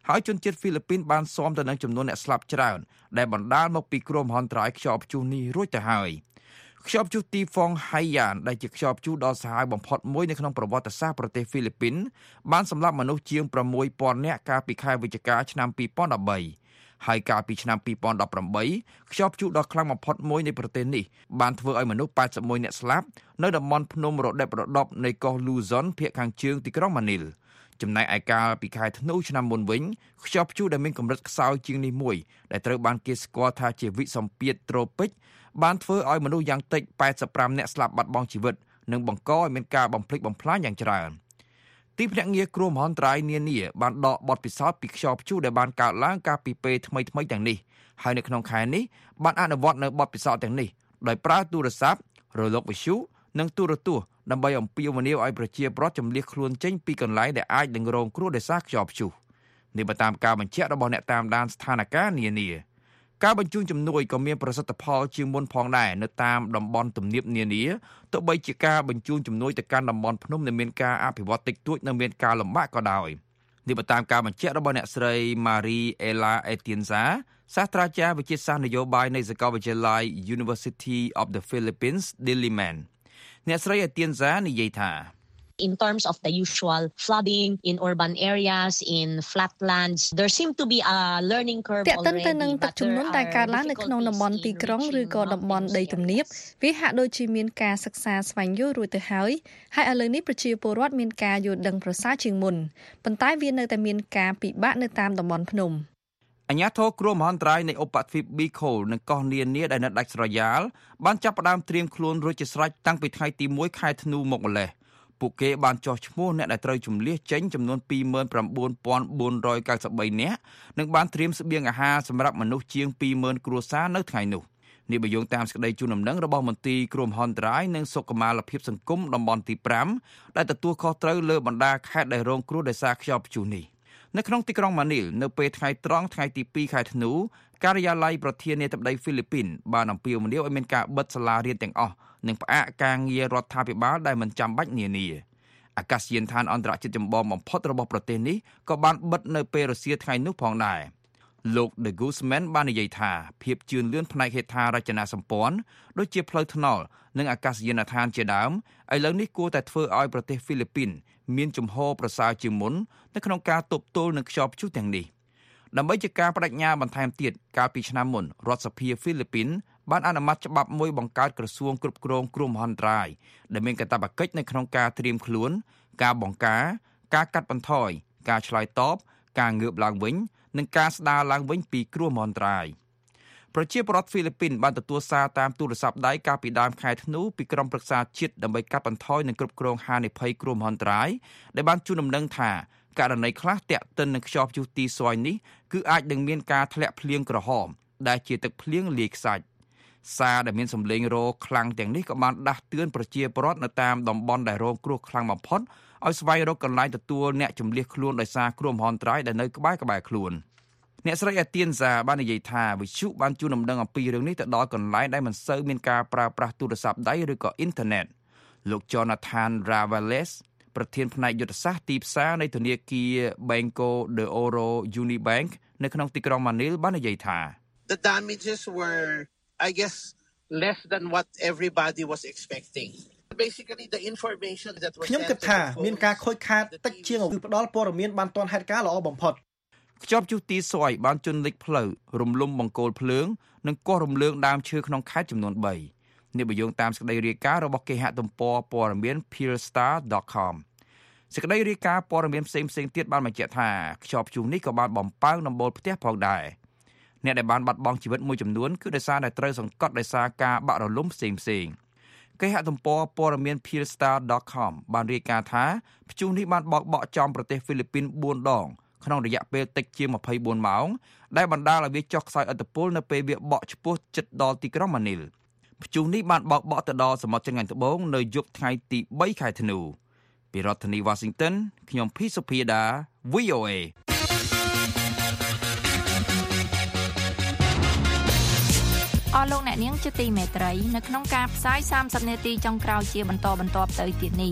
ហើយជនជាតិហ្វីលីពីនបានស៊ាំទៅនឹងចំនួនអ្នកស្លាប់ច្រើនដែលបណ្ដាលមកពីគ្រោះមហន្តរាយខ្យល់ព្យុះនេះរួចទៅហើយខ្យល់ព្យុះទីហ្វុងហៃយ៉ានដែលជាខ្យល់ព្យុះដ៏សាហាវបំផុតមួយនៅក្នុងប្រវត្តិសាស្ត្រប្រទេសហ្វីលីពីនបានសម្លាប់មនុស្សជាងប្រាំមួយពាន់នាក់កាលពីខែវិច្ឆិកាឆ្នាំពីរពាន់ដប់បីហើយកាលពីឆ្នាំពីរពាន់ដប់ប្រាំបីខ្យល់ព្យុះដ៏ខ្លាំងបំផុតមួយនៃប្រទេសនេះបានធ្វើឲ្យមនុស្សប៉ែតសិបមួយនាក់ស្លាប់នៅតំបន់ភ្នំរដិបរដប់នៃកោះលូហ្សុនភាគខាងជើងទីក្រុងម៉ានីលចំណែកឯកាលពីខែធ្នូឆ្នាំមុនវិញខ្យល់ព្យុះដែលមានកម្រិតខ្សោយជាងនេះមួយដែលត្រូវបានគេស្គាល់ថាជាវិសម្ពាធត្រូពិកបានធ្វើឲ្យមនុស្សយ៉ាងតិចប៉ែតសិបប្រាំនាក់ស្លាប់បាត់បង់ជីវិតនិងបង្កឲ្យមានការបំផ្លិចបំផ្លាញយ៉ាងច្រើនទីភ្នាក់ងារគ្រោះមហន្តរាយនានាបានដកបទពិសោធន៍ពីខ្យល់ព្យុះដែលបានកើតឡើងកាលពីពេលថ្មីៗទាំងនេះហើយនៅក្នុងខែនេះបានអនុវត្តនៅបទពិសោធន៍ទាំងនេះដោយប្រើទូរស័ព្ទរលកវិទ្យុនិងទូរទស្សន៍ដើម្បីអំពាវនាវឲ្យប្រជាពលរដ្ឋជម្លៀសខ្លួនចេញពីកន្លែងដែលអាចនឹងរងគ្រោះដោយសារខ្យល់ព្យុះនេះបើតាមការបញ្ជាក់របស់អ្នកតាមដានស្ថានភាពនានាការបញ្ជូនជំនួយក៏មានប្រសិទ្ធផលជាងមុនផងដែរនៅតាមតំបន់ទំនាបនានាទោះបីជាការបញ្ជូនជំនួយទៅកាន់តំបន់ភ្នំដែលមានការអភិវឌ្ឍតិចតួចនៅមានការលំបាកក៏ដោយនេះបើតាមការបញ្ជាក់របស់អ្នកស្រី Marie Ella Atienza សាស្ត្រាចារ្យវិទ្យាសាស្ត្រនយោបាយនៃសាកលវិទ្យាល័យ University of the Philippines Diliman អ្នកស្រី Atienza និយាយថា In terms of the usual flooding in urban areas, in flatlands, there seem to be a learning curve already. តែទៅនឹងទឹកជំនន់ដែលកើតឡើងនៅក្នុងតំបន់ទីក្រុងឬក៏តំបន់ដីទំនាបវាហាក់ដូចជាមានការសិក្សាស្វែងយល់រួចទៅហើយហើយឥឡូវនេះប្រជាពលរដ្ឋមានការយល់ដឹងប្រសើរជាងមុនប៉ុន្តែវានៅតែមានការពិបាកនៅតាមតំបន់ភ្នំអាជ្ញាធរគ្រោះមហន្តរាយនៃឧបទ្វីប Bicol និងកោះនានាដែលនៅដាច់ស្រយាលបានចាប់ផ្ដើមត្រៀមខ្លួនរួចជាស្រេចតាំងពីថ្ងៃទីមួយខែធ្នូមកម្លេះពួកគេបានចោះឈ្មោះអ្នកដែលត្រូវជម្លៀសចេញចំនួន ពីរម៉ឺនប្រាំបួនពាន់បួនរយកៅសិបបី នាក់និងបានត្រៀមស្បៀងអាហារសម្រាប់មនុស្សជាង ពីរម៉ឺន គ្រួសារនៅថ្ងៃនោះនេះបើយោងតាមសេចក្តីជូនដំណឹងរបស់មន្ត្រីគ្រោះមហន្តរាយនិងសុខុមាលភាពសង្គមតំបន់ទីប្រាំដែលទទួលខុសត្រូវលើបណ្ដាខេត្តដែលរងគ្រោះដោយសារខ្យល់ព្យុះនេះនៅក្នុងទីក្រុងម៉ានីលនៅពេលថ្ងៃត្រង់ថ្ងៃទីពីរខែធ្នូការិយាល័យប្រធានាធិបតីហ្វីលីពីនបានអំពាវនាវឲ្យមានការបិទសាលារៀនទាំងអស់និងផ្អាកការងាររដ្ឋាភិបាលដែលមិនចាំបាច់នានាអាកាសយានដ្ឋានអន្តរជាតិចម្បងបំផុតរបស់ប្រទេសនេះក៏បានបិទនៅពេលរសៀលថ្ងៃនោះផងដែរលោក De Guzman បាននិយាយថាភាពជឿនលឿនផ្នែកហេដ្ឋារចនាសម្ព័ន្ធដូចជាផ្លូវថ្នល់និងអាកាសយានដ្ឋានជាដើមឥឡូវនេះគួរតែធ្វើឲ្យប្រទេសហ្វីលីពីនមានជំហរប្រសើរជាងមុននៅក្នុងការទប់ទល់នឹងខ្យល់ព្យុះទាំងនេះដើម្បីជាការបដិញ្ញាបន្ថែមទៀតកាលពីឆ្នាំមុនរដ្ឋសភាហ្វីលីពីនបានអនុម័តច្បាប់មួយបង្កើតក្រសួងគ្រប់គ្រងគ្រោះមហន្តរាយដែលមានកាតព្វកិច្ចនៅក្នុងការត្រៀមខ្លួនការបង្ការការកាត់បន្ថយការឆ្លើយតបការងើបឡើងវិញនិងការស្ដារឡើងវិញពីគ្រោះមហន្តរាយប្រជាពលរដ្ឋហ្វីលីពីនបានទទួលសារតាមទូរស័ព្ទដៃកាលពីដើមខែធ្នូពីក្រុមប្រឹក្សាជាតិដើម្បីកាត់បន្ថយនិងគ្រប់គ្រងហានិភ័យគ្រោះមហន្តរាយដែលបានជូនដំណឹងថាករណីខ្លះទាក់ទិននឹងខ្យល់ព្យុះទីស៊យនេះគឺអាចនឹងមានការធ្លាក់ភ្លៀងក្រហមដែលជាទឹកភ្លៀងលាយខ្សាច់សារដែលមានសម្លេងរោខ្លាំងទាំងនេះក៏បានដាស់តឿនប្រជាពលរដ្ឋនៅតាមតំបន់ដែលរងគ្រោះខ្លាំងបំផុតឲ្យស្វែងរកកន្លែងទទួលអ្នកជម្លៀសខ្លួនដោយសារគ្រោះមហន្តរាយដែលនៅក្បែរក្បែរខ្លួនអ្នកស្រីអាទៀនសាបាននិយាយថាវិទ្យុបានជូនដំណឹងអំពីរឿងនេះទៅដល់កន្លែងដែលមិនសូវមានការប្រើប្រាស់ទូរស័ព្ទដៃឬក៏អ៊ីនធឺណិតលោក Jonathan Ravales ប្រធានផ្នែកយុទ្ធសាស្ត្រទីផ្សារនៃធនាគារ Banco de Oro Unibank នៅក្នុងទីក្រុងម៉ានីលបាននិយាយថា The damages were I guess less than what everybody was expecting. Basically the information that was ខ្ញុំគិតថាមានការខូចខាតតិចជាងគឺផ្ដល់ព័ត៌មានបានទាន់ហេតុការណ៍ល្អបំផុតខ្យល់ព្យុះទីស៊យបានជន់លិចផ្លូវរំលំបង្គោលភ្លើងនិងកោះរំលើងដើមឈើក្នុងខេត្តចំនួនបីនេះបើយោងតាមសេចក្តីរាយការណ៍របស់គេហទំព័រព័ត៌មាន Philstar ដត com សេចក្តីរាយការណ៍ព័ត៌មានផ្សេងៗទៀតបានបញ្ជាក់ថាខ្យល់ព្យុះនេះក៏បានបំផើងដំបូលផ្ទះផងដែរអ្នកដែលបានបាត់បង់ជីវិតមួយចំនួនគឺដោយសារតែត្រូវសង្កត់ដោយសារការបាក់រលំផ្សេងផ្សេងគេហទំព័រព័ត៌មាន Philstar ដត com បានរាយការណ៍ថាព្យុះនេះបានបោកបក់ចំប្រទេសហ្វីលីពីនបួនដងក្នុងរយៈពេលតិចជាងម្ភៃបួនម៉ោងដែលបណ្ដាលឲ្យវាចុះខ្សោយឥទ្ធិពលនៅពេលវាបក់ឆ្ពោះជិតដល់ទីក្រុងម៉ានីលព្យុះនេះបានបោកបក់ទៅដល់សមុទ្រចង្អាញ់ត្បូងនៅយប់ថ្ងៃទីបីខែធ្នូពីរដ្ឋធានី Washington ខ្ញុំភីសុភាដា វី អូ អេអស់លោកអ្នកនាងជាទីមេត្រីនៅក្នុងការផ្សាយសាមសិបនាទីចុងក្រោយជាបន្តបន្ទាប់ទៅទៀតនេះ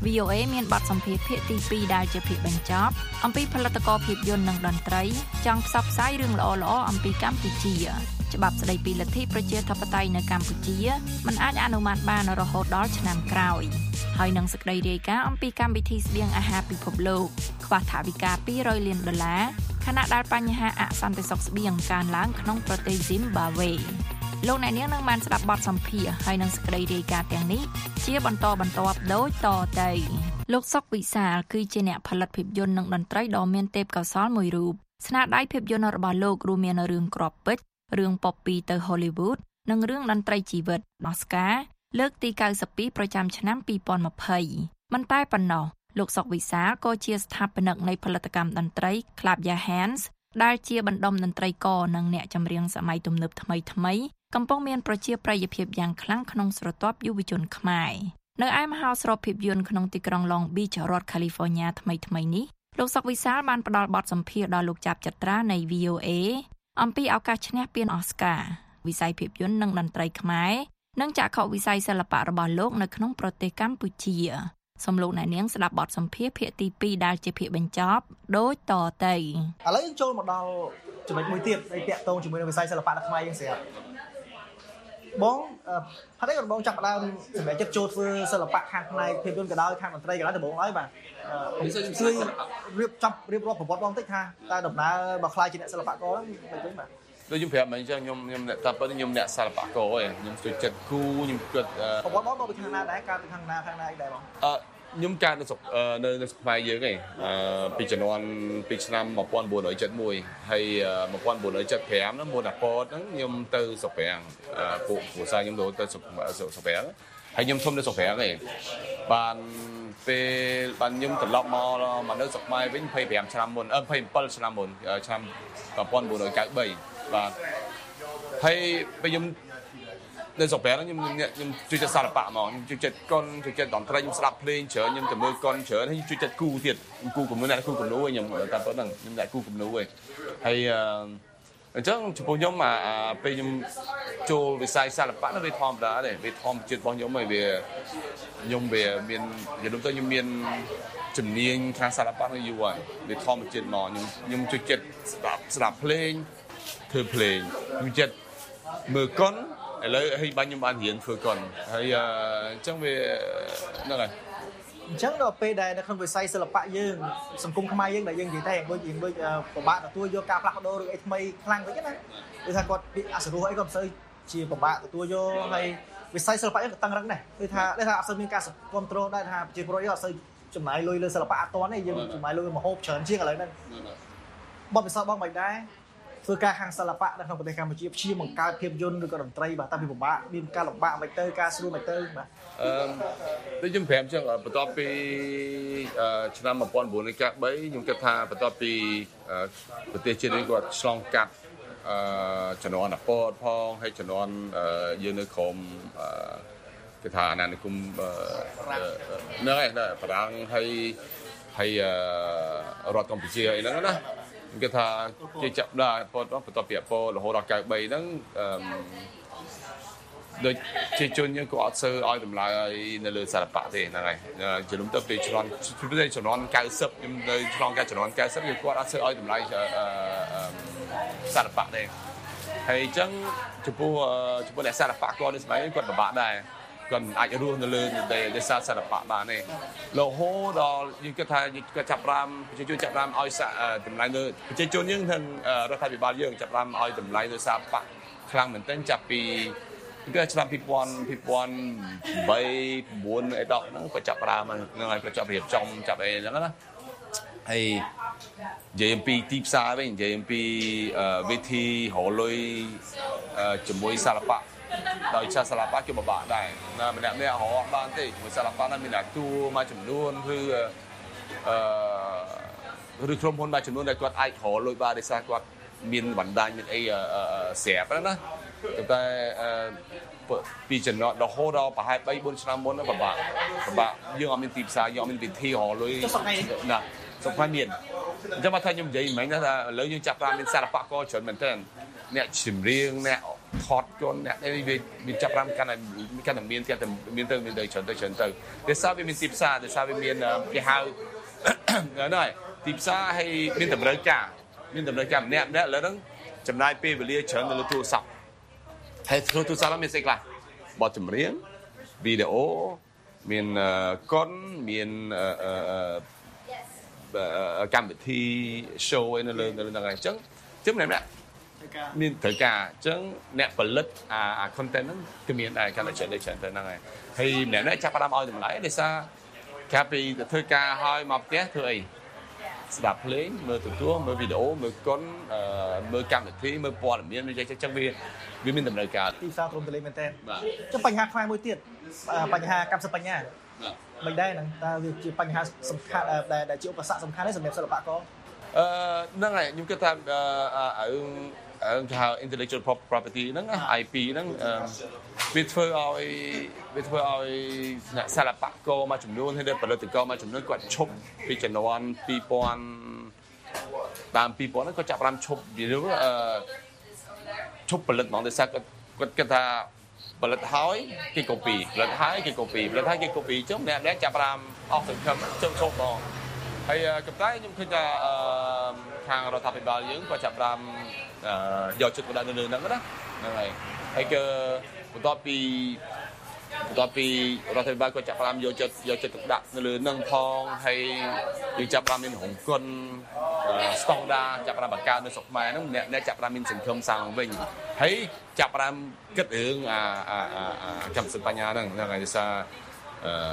វី អូ เอ មានបទសម្ភាសន៍ភាគទីពីរដែលជាភាគបញ្ចប់អំពីផលិតករភាពយន្តនិងតន្ត្រីចង់ផ្សព្វផ្សាយរឿងល្អៗអំពីកម្ពុជាច្បាប់ស្តីពីលទ្ធិប្រជាធិបតេយ្យនៅកម្ពុជាមិនអាចអនុម័តបានរហូតដល់ឆ្នាំក្រោយហើយនឹងសេចក្តីរាយការណ៍អំពីកម្មវិធីស្បៀងអាហារពិភពលោកខ្វះថវិកាពីររយលានដុល្លារខណៈដែលបញ្ហាអសន្តិសុខស្បៀងកើនឡើងក្នុងប្រទេសស៊ីមបាវេលោកអ្នកនាងនឹងបានស្ដាប់បទសម្ភាសន៍ហើយនឹងសេចក្តីរាយការណ៍ទាំងនេះជាបន្តបន្ទាប់ដូចតទៅលោកសុកវិសាលគឺជាអ្នកផលិតភាពយន្តនិងតន្ត្រីដ៏មានទេពកោសល្យមួយរូបស្នាដៃភាពយន្តរបស់លោករួមមានរឿងគ្រាប់ពេជ្ររឿងប៉ុបពីទៅ Hollywood និងរឿងតន្ត្រីជីវិត Oscar លើកទីកៅសិបពីរប្រចាំឆ្នាំពីរពាន់ยี่สิบមិនតែប៉ុណ្ណោះលោកសុកវិសាលក៏ជាស្ថាបនិកនៃផលិតកម្មតន្ត្រី Clap Your Hands ដែលជាបណ្ដុំតន្ត្រីករនិងអ្នកចម្រៀងសម័យទំនើបថ្មីថ្មីកំពុងមានប្រជាប្រិយភាពយ៉ាងខ្លាំងក្នុងស្រទាប់យុវជនខ្មែរនៅឯមហោស្រពភាពយន្តក្នុងទីក្រុង Long Beach រដ្ឋ California ថ្មីថ្មីនេះលោកសុកវិសាលបានផ្ដល់បទសម្ភាសន៍ដល់លោកចាប់ចត្រានៃ វី អូ เอ អំពីឱកាសឈ្នះពាន Oscar វិស័យភាពយន្តនិងតន្ត្រីខ្មែរនិងចក្ខុវិស័យសិល្បៈរបស់លោកនៅក្នុងប្រទេសកម្ពុជាសូមលោកអ្នកនាងស្ដាប់បទសម្ភាសន៍ភាគទីពីរដែលជាភាគបញ្ចប់ដូចតទៅឥឡូវយើងចូលមកដល់ចំណុចមួយទៀតដែលតាក់ទងជាមួយនឹងវិស័យសិល្បៈខ្មែរយើងស្រាប់បងហេតុអីក៏បងចាប់ផ្ដើមសម្រាប់ចិត្តចូលធ្វើសិល្បៈខាងផ្នែកភាពយន្តក៏ដោយខាងតន្ត្រីក៏ដោយដំបូងហើយបាទជួយរៀបចំរៀបរាប់ប្រវត្តិបងតិចថាតើដំណើរមកខ្លាយជាអ្នកសិល្បករហ្នឹងមិនវិញបាទដូចខ្ញុំប្រាប់មិញអញ្ចឹងខ្ញុំខ្ញុំអ្នកតាប៉ុន្តែខ្ញុំអ្នកសិល្បករឯងខ្ញុំជួយចិត្តគូខ្ញុំគិតប្រវត្តិបងមកពីខាងណាដែរកើតពីខាងណាខាងណាអីដែរបងអឺខ្ញុំកើតនៅស្រុកនៅនៅស្រុកខ្មែរយើងឯងពីជំនាន់ពីឆ្នាំnineteen seventy-oneហើយnineteen seventy-fiveហ្នឹងមុនអាប៉តហ្នឹងខ្ញុំទៅស្រុកប្រាំងពួកគ្រួសារខ្ញុំទៅទៅស្រុកស្រុកប្រាំងហើយខ្ញុំធំនៅស្រុកប្រាំងឯងបានពេលបានខ្ញុំត្រឡប់មកមកនៅស្រុកខ្មែរវិញtwenty-fiveឆ្នាំមុនអឺtwenty-sevenឆ្នាំមុនឆ្នាំnineteen ninety-threeបាទហើយពេលខ្ញុំនៅស្រុកប្រាំងខ្ញុំខ្ញុំជួយចិត្តសិល្បៈហ្មងខ្ញុំជួយចិត្តកុនជួយចិត្តតន្ត្រីខ្ញុំស្ដាប់ភ្លេងច្រើនខ្ញុំទៅមើលកុនច្រើនហើយជួយចិត្តគូទៀតគូគំនូអ្នកគូគំនូខ្ញុំតាមប៉ុណ្្នឹងខ្ញុំអ្នកគូគំនូឯងហើយអញ្ចឹងចំពោះខ្ញុំអាពេលខ្ញុំចូលវិស័យសិល្បៈនោះវាធម្មតាដែរវាធម្មជាតិរបស់ខ្ញុំហើយវាខ្ញុំវាមាននិយាយទៅខ្ញុំមានជំនាញខាងសិល្បៈនោះយូរហើយវាធម្មជាតិមកខ្ញុំខ្ញុំជួយចិត្តស្ដាប់ស្ដាប់ភ្លេងធ្វើភ្លេងខ្ញុំចិត្តមើលកុនឥឡូវឲ្យបាញ់ខ្ញុំបានរៀនធ្វើកុនហើយអញ្ចឹងវាហ្នឹងហើយអញ្ចឹងដល់ពេលដែលនៅក្នុងវិស័យសិល្បៈយើងសង្គមខ្មែរយើងដែលយើងនិយាយតែដូចយើងដូចពិបាកទទួលយកការផ្លាស់ប្ដូរឬអីថ្មីខ្លាំងវិញណាគឺថាគាត់ពីអសរោះអីក៏មិនសូវជាពិបាកទទួលយកហើយវិស័យសិល្បៈយើងក៏តឹងរឹងដែរគឺថាដូចថាអត់សូវមានការគ្រប់គ្រងដែរថាប្រជាពលរដ្ឋយើងអត់សូវចំណាយលុយលើសិល្បៈអត់ទាន់ទេយើងចំណាយលុយមហូបច្រើនជាងឥឡូវហ្នឹងបទពិសោធន៍បងមិនដែរធ្វើការខាងសិល្បៈនៅក្នុងប្រទេសកម្ពុជាព្យាយាមបង្កើតភាពយន្តឬក៏តន្ត្រីបាទតាំងពីពិបាកមានការលំបាកមិនទៅការស្រួលមិនទៅបាទអឺដូចខ្ញុំប្រាប់អញ្ចឹងបន្ទាប់ពីឆ្នាំnineteen ninety-threeខ្ញុំគិតថាបន្ទាប់ពីប្រទេសជាតិនេះគាត់ឆ្លងកាត់អឺជំនាន់អពតផងហើយជំនាន់យើងនៅក្រោមគេថាអាណានិគមហ្នឹងឯងបារាំងហើយហើយរដ្ឋកម្ពុជាអីហ្នឹងណាគេថាជាចាប់ដែរពតបន្ទាប់ពីអពតរហូតដល់ninety-threeហ្នឹងអឺដូចជាជនយើងក៏អត់សូវឲ្យតម្លៃនៅលើសិល្បៈទេហ្នឹងហើយជំនុំទៅពីជំនាន់ពីជំនាន់ninetyខ្ញុំនៅឆ្លងកាត់ជំនាន់ninetyគឺគាត់អត់សូវឲ្យតម្លៃសិល្បៈទេហើយអញ្ចឹងចំពោះចំពោះអ្នកសិល្បៈគាត់នៅសម័យនេះគាត់ពិបាកដែរគាត់អាចរស់នៅលើនៃសាសិល្បៈបានទេរហូតដល់យើងគិតថាគាត់ចាប់ផ្ដើមប្រជាជនចាប់ផ្ដើមឲ្យតម្លៃលើប្រជាជនយើងទាំងរដ្ឋាភិបាលយើងចាប់ផ្ដើមឲ្យតម្លៃលើសិល្បៈខ្លាំងមែនទែនចាប់ពីគឺឆ្នាំtwo thousand two thousand eight nineអីដល់ហ្នឹងគាត់ចាប់ផ្ដើមហ្នឹងហើយគាត់ចាប់រៀបចំចាប់អីហ្នឹងណាហើយនិយាយអំពីទីផ្សារវិញនិយាយអំពីវិធីរកលុយជាមួយសិល្បៈដោយចាសិល្បៈគឺពិបាកដែរណាម្នាក់ម្នាក់រកបានទេជាមួយសិល្បៈហ្នឹងមានតែតួមួយចំនួនឬអឺឬក្រុមហ៊ុនមួយចំនួនដែលគាត់អាចរកលុយបានដោយសារគាត់មានបណ្ដាញមានអីស្រាប់ហ្នឹងណាតែពីចំណត់រហូតដល់ប្រហែលthree fourឆ្នាំមុនពិបាកពិបាកយើងអត់មានទីផ្សារយើងអត់មានវិធីរកលុយណាសុខភាពមានអញ្ចឹងមកថាខ្ញុំនិយាយមិញថាឥឡូវយើងចាប់បានមានសិល្បករច្រើនមែនទែនអ្នកចម្រៀងអ្នកថតកូនអ្នកវាវាចាប់បានកាន់តែកាន់តែមានទៀតតែមានទៅមានទៅច្រើនទៅច្រើនទៅដោយសារវាមានទីផ្សារដោយសារវាមានគេហៅហ្នឹងហើយទីផ្សារហើយមានតម្រូវការមានតម្រូវការម្នាក់ម្នាក់ឥឡូវហ្នឹងចំណាយពេលវេលាច្រើនទៅលើទូរស័ព្ទហើយទូរស័ព្ទមានស្អីខ្លះបទចម្រៀងវីដេអូមានកុនមានកម្មវិធី show ឯនៅលើហ្នឹងហើយអញ្ចឹងចឹងម្នាក់ម្នាក់មានត្រូវការអញ្ចឹងអ្នកផលិតអា content ហ្នឹងគឺមានដែរកាន់តែច្រើនច្រើនទៅហ្នឹងហើយហើយម្នាក់ម្នាក់ចាប់ផ្ដើមឲ្យតម្លៃដោយសារកាលពីធ្វើការឲ្យមកផ្ទះធ្វើអីស្ដាប់ភ្លេងមើលទូរទស្សន៍មើលវីដេអូមើលកុនមើលកម្មវិធីមើលព័ត៌មានអញ្ចឹងអញ្ចឹងវាវាមានតម្រូវការទីផ្សារក្រុមទលេមែនតើចុះបញ្ហាខ្វែមួយទៀតបញ្ហាកម្មសិទ្ធិបញ្ញាមិនដែរហ្នឹងតើវាជាបញ្ហាសំខាន់ដែលជាឧបសគ្គសំខាន់សម្រាប់សិល្បករអឺហ្នឹងហើយខ្ញុំគិតថាអឺអឺគេហៅ intellectual property ហ្នឹង ไอ พี ហ្នឹងវាធ្វើឲ្យវាធ្វើឲ្យអ្នកសិល្បករមួយចំនួនហើយផលិតករមួយចំនួនគាត់ឈប់ពីជំនាន់ពីរពាន់តាមពីរពាន់ហ្នឹងគាត់ចាប់ផ្ដើមឈប់និយាយអឺឈប់ផលិតហ្មងដោយសារគាត់គាត់គិតថាផលិតហើយគេ copy ផលិតហើយគេ copy ផលិតហើយគេ copy ចុះអ្នកអ្នកចាប់ផ្ដើមអស់សង្ឃឹមចុះឈប់ហ្មងហើយក៏តែខ្ញុំឃើញថាខាងរដ្ឋាភិបាលយើងក៏ចាប់ផ្ដើមយកចិត្តទុកដាក់នៅលើហ្នឹងណាហ្នឹងហើយហើយក៏បន្ទាប់ពីបន្ទាប់ពីរដ្ឋាភិបាលក៏ចាប់ផ្ដើមយកចិត្តយកចិត្តទុកដាក់នៅលើហ្នឹងផងហើយយើងចាប់ផ្ដើមមានរង្គន់ស្តង់ដាចាប់ផ្ដើមបង្កើតនៅស្រុកខ្មែរហ្នឹងអ្នកអ្នកចាប់ផ្ដើមមានសង្ឃឹមសាំងវិញហើយចាប់ផ្ដើមគិតរឿងអាកម្មសិទ្ធិបញ្ញាហ្នឹងហ្នឹងហើយដោយសារអឺ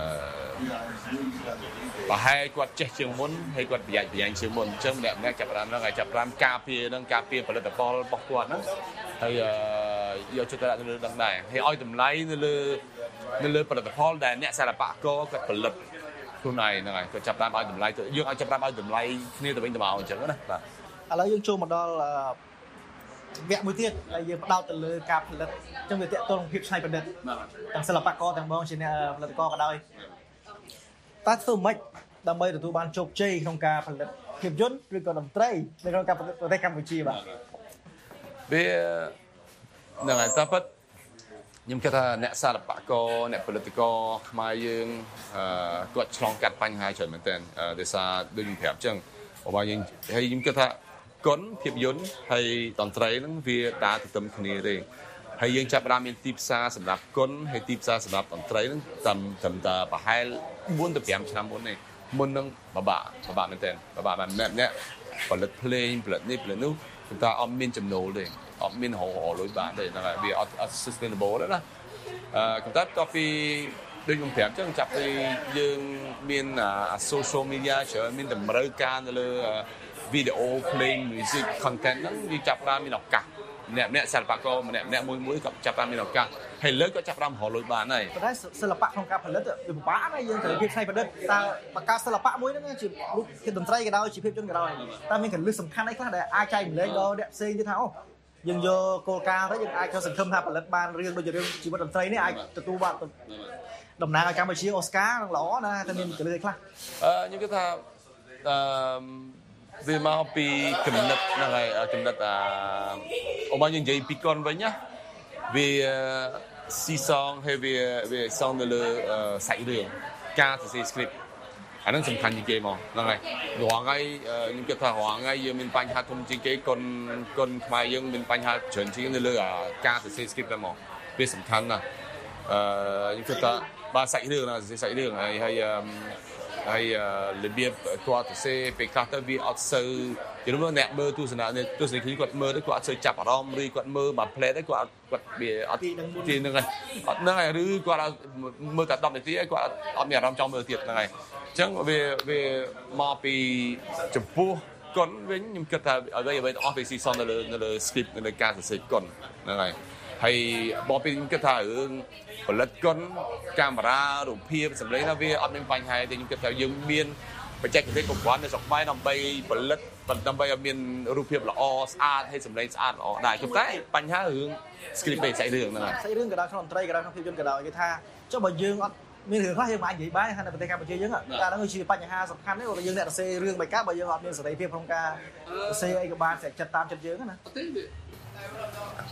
ប្រហែលគាត់ចេះជាងមុនហើយគាត់ប្រយ័ត្នប្រយែងជាងមុនអញ្ចឹងអ្នកម្នាក់ចាប់ផ្ដើមហ្នឹងហើយចាប់ផ្ដើមការពារហ្នឹងការពារផលិតផលរបស់គាត់ហ្នឹងហើយយកចិត្តទុកដាក់នៅលើហ្នឹងដែរហើយឲ្យតម្លៃនៅលើនៅលើផលិតផលដែលអ្នកសិល្បករគាត់ផលិតខ្លួនឯងហ្នឹងហើយគាត់ចាប់ផ្ដើមឲ្យតម្លៃយើងឲ្យចាប់ផ្ដើមឲ្យតម្លៃគ្នាទៅវិញទៅមកអញ្ចឹងណាបាទឥឡូវយើងចូលមកដល់វគ្គមួយទៀតដែលយើងផ្ដោតទៅលើការផលិតអញ្ចឹងវាតកតងភាពច្នៃប្រឌិតទាំងសិល្បករទាំងបងជាអ្នកផលិតករក៏ដោយតើធ្វើម៉េចដើម្បីទទួលបានជោគជ័យក្នុងការផលិតភាពយន្តឬក៏តន្ត្រីនៅក្នុងការប្រទេសកម្ពុជាបាទវាហ្នឹងហើយតើពិតខ្ញុំគិតថាអ្នកសិល្បករអ្នកផលិតករខ្មែរយើងគាត់ឆ្លងកាត់បញ្ហាច្រើនមែនទែនដោយសារដូចខ្ញុំប្រាប់អញ្ចឹងបើយើងហើយខ្ញុំគិតថាគុណភាពយន្តហើយតន្ត្រីហ្នឹងវាដើរទន្ទឹមគ្នាទេហើយយើងចាប់ផ្ដើមមានទីផ្សារសម្រាប់គុណហើយទីផ្សារសម្រាប់តន្ត្រីហ្នឹងតាមតាមតាប្រហែលបួនទៅប្រាំឆ្នាំមុននេះមុននឹងបបាក់បបាក់មែនទែនបបាក់មែនម្នាក់ផលិតភ្លេងផលិតនេះផលិតនោះគឺថាអត់មានចំណូលទេអត់មានរកលុយបានទេហ្នឹងហើយវាអត់ sustainable ទេណាអឺគឺតែតទៅពីដូចខ្ញុំប្រាប់ចឹងចាប់ពីយើងមាន social media ច្រើនមានតម្រូវការនៅលើវីដេអូ play music content ហ្នឹងវាចាប់ផ្ដើមមានឱកាសម្នាក់ម្នាក់សិល្បករម្នាក់ម្នាក់មួយមួយក៏ចាប់ផ្ដើមមានឱកាសហើយលើក៏ចាប់ផ្ដើមរកលុយបានហើយប៉ុន្តែសិល្បៈក្នុងការផលិតវាពិបាកណាស់យើងត្រូវភាពច្នៃប្រឌិតតើបង្កើតសិល្បៈមួយហ្នឹងជារូបភាពតន្ត្រីក៏ដោយជាភាពយន្តក៏ដោយតើមានកលឹះសំខាន់អីខ្លះដែលអាចចែករំលែកដល់អ្នកផ្សេងទៀតថាអូយើងយកគោលការណ៍ទៅយើងអាចចូលសង្ឃឹមថាផលិតបានរឿងដូចជារឿងជីវិតតន្ត្រីនេះអាចទទួលបានតំណាងឲ្យកម្ពុជាអូស្ការនឹងល្អណាស់តែមានកលឹះអីខ្លះអឺខ្ញុំគិតថាអឺវាមកពីកំណត់ហ្នឹងហើយកំណត់អាអូមកយើងនិយាយពីកុនវិញណាវាស៊ីសងហើយវាវាសងទៅលើសាច់រឿងការសរសេរ script អាហ្នឹងសំខាន់ជាងគេមកហ្នឹងហើយរងហើយខ្ញុំគិតថារងហើយយើងមានបញ្ហាធំជាងគេកុនកុនខ្មែរយើងមានបញ្ហាច្រើនជាងនៅលើការសរសេរ script តែមកវាសំខាន់ណាស់អឺខ្ញុំគិតថាបាទសាច់រឿងណាសរសេរសាច់រឿងហើយហើយហើយរបៀបគាត់ទៅសេពេលខ្លះទៅវាអត់សូវយល់មើលអ្នកមើលទស្សនៈទស្សនិកគាត់មើលទៅគាត់អត់សូវចាប់អារម្មណ៍ឬគាត់មើលមួយផ្លែទៅគាត់គាត់វាអត់ទីហ្នឹងហើយអត់ហ្នឹងហើយឬគាត់មើលតែដប់នាទីគាត់អត់មានអារម្មណ៍ចង់មើលទៀតហ្នឹងហើយអញ្ចឹងវាវាមកពីចំពោះគុណវិញខ្ញុំគិតថាអ្វីអ្វីទាំងអស់វាស៊ីសននៅលើនៅលើ script នៅលើការសរសេរគុណហ្នឹងហើយហើយបបពីខ្ញុំគិតថារឿងផលិតគុណកាមេរ៉ារូបភាពសម្លេងថាវាអត់មានបញ្ហាទេខ្ញុំគិតថាយើងមានបច្ចេកទេសគ្រប់គ្រាន់នៅស្រុកខ្មែរដើម្បីផលិតដើម្បីឲ្យមានរូបភាពល្អស្អាតហើយសម្លេងស្អាតល្អដែរប៉ុន្តែបញ្ហារឿង script ឯងសាច់រឿងហ្នឹងហើយសាច់រឿងក៏ដោយក្នុងតន្ត្រីក៏ដោយក្នុងភាពយន្តក៏ដោយគេថាចុះបើយើងអត់មានរឿងខ្លះយើងមិនអាចនិយាយបានថានៅប្រទេសកម្ពុជាយើងតែហ្នឹងគឺជាបញ្ហាសំខាន់ទេបើយើងអ្នកសរសេររឿងបែបកាបើយើងអត់មានសេរីភាពក្នុងការសរសេរអីក៏បានតែចិត្តតាមចិត្តយើងណា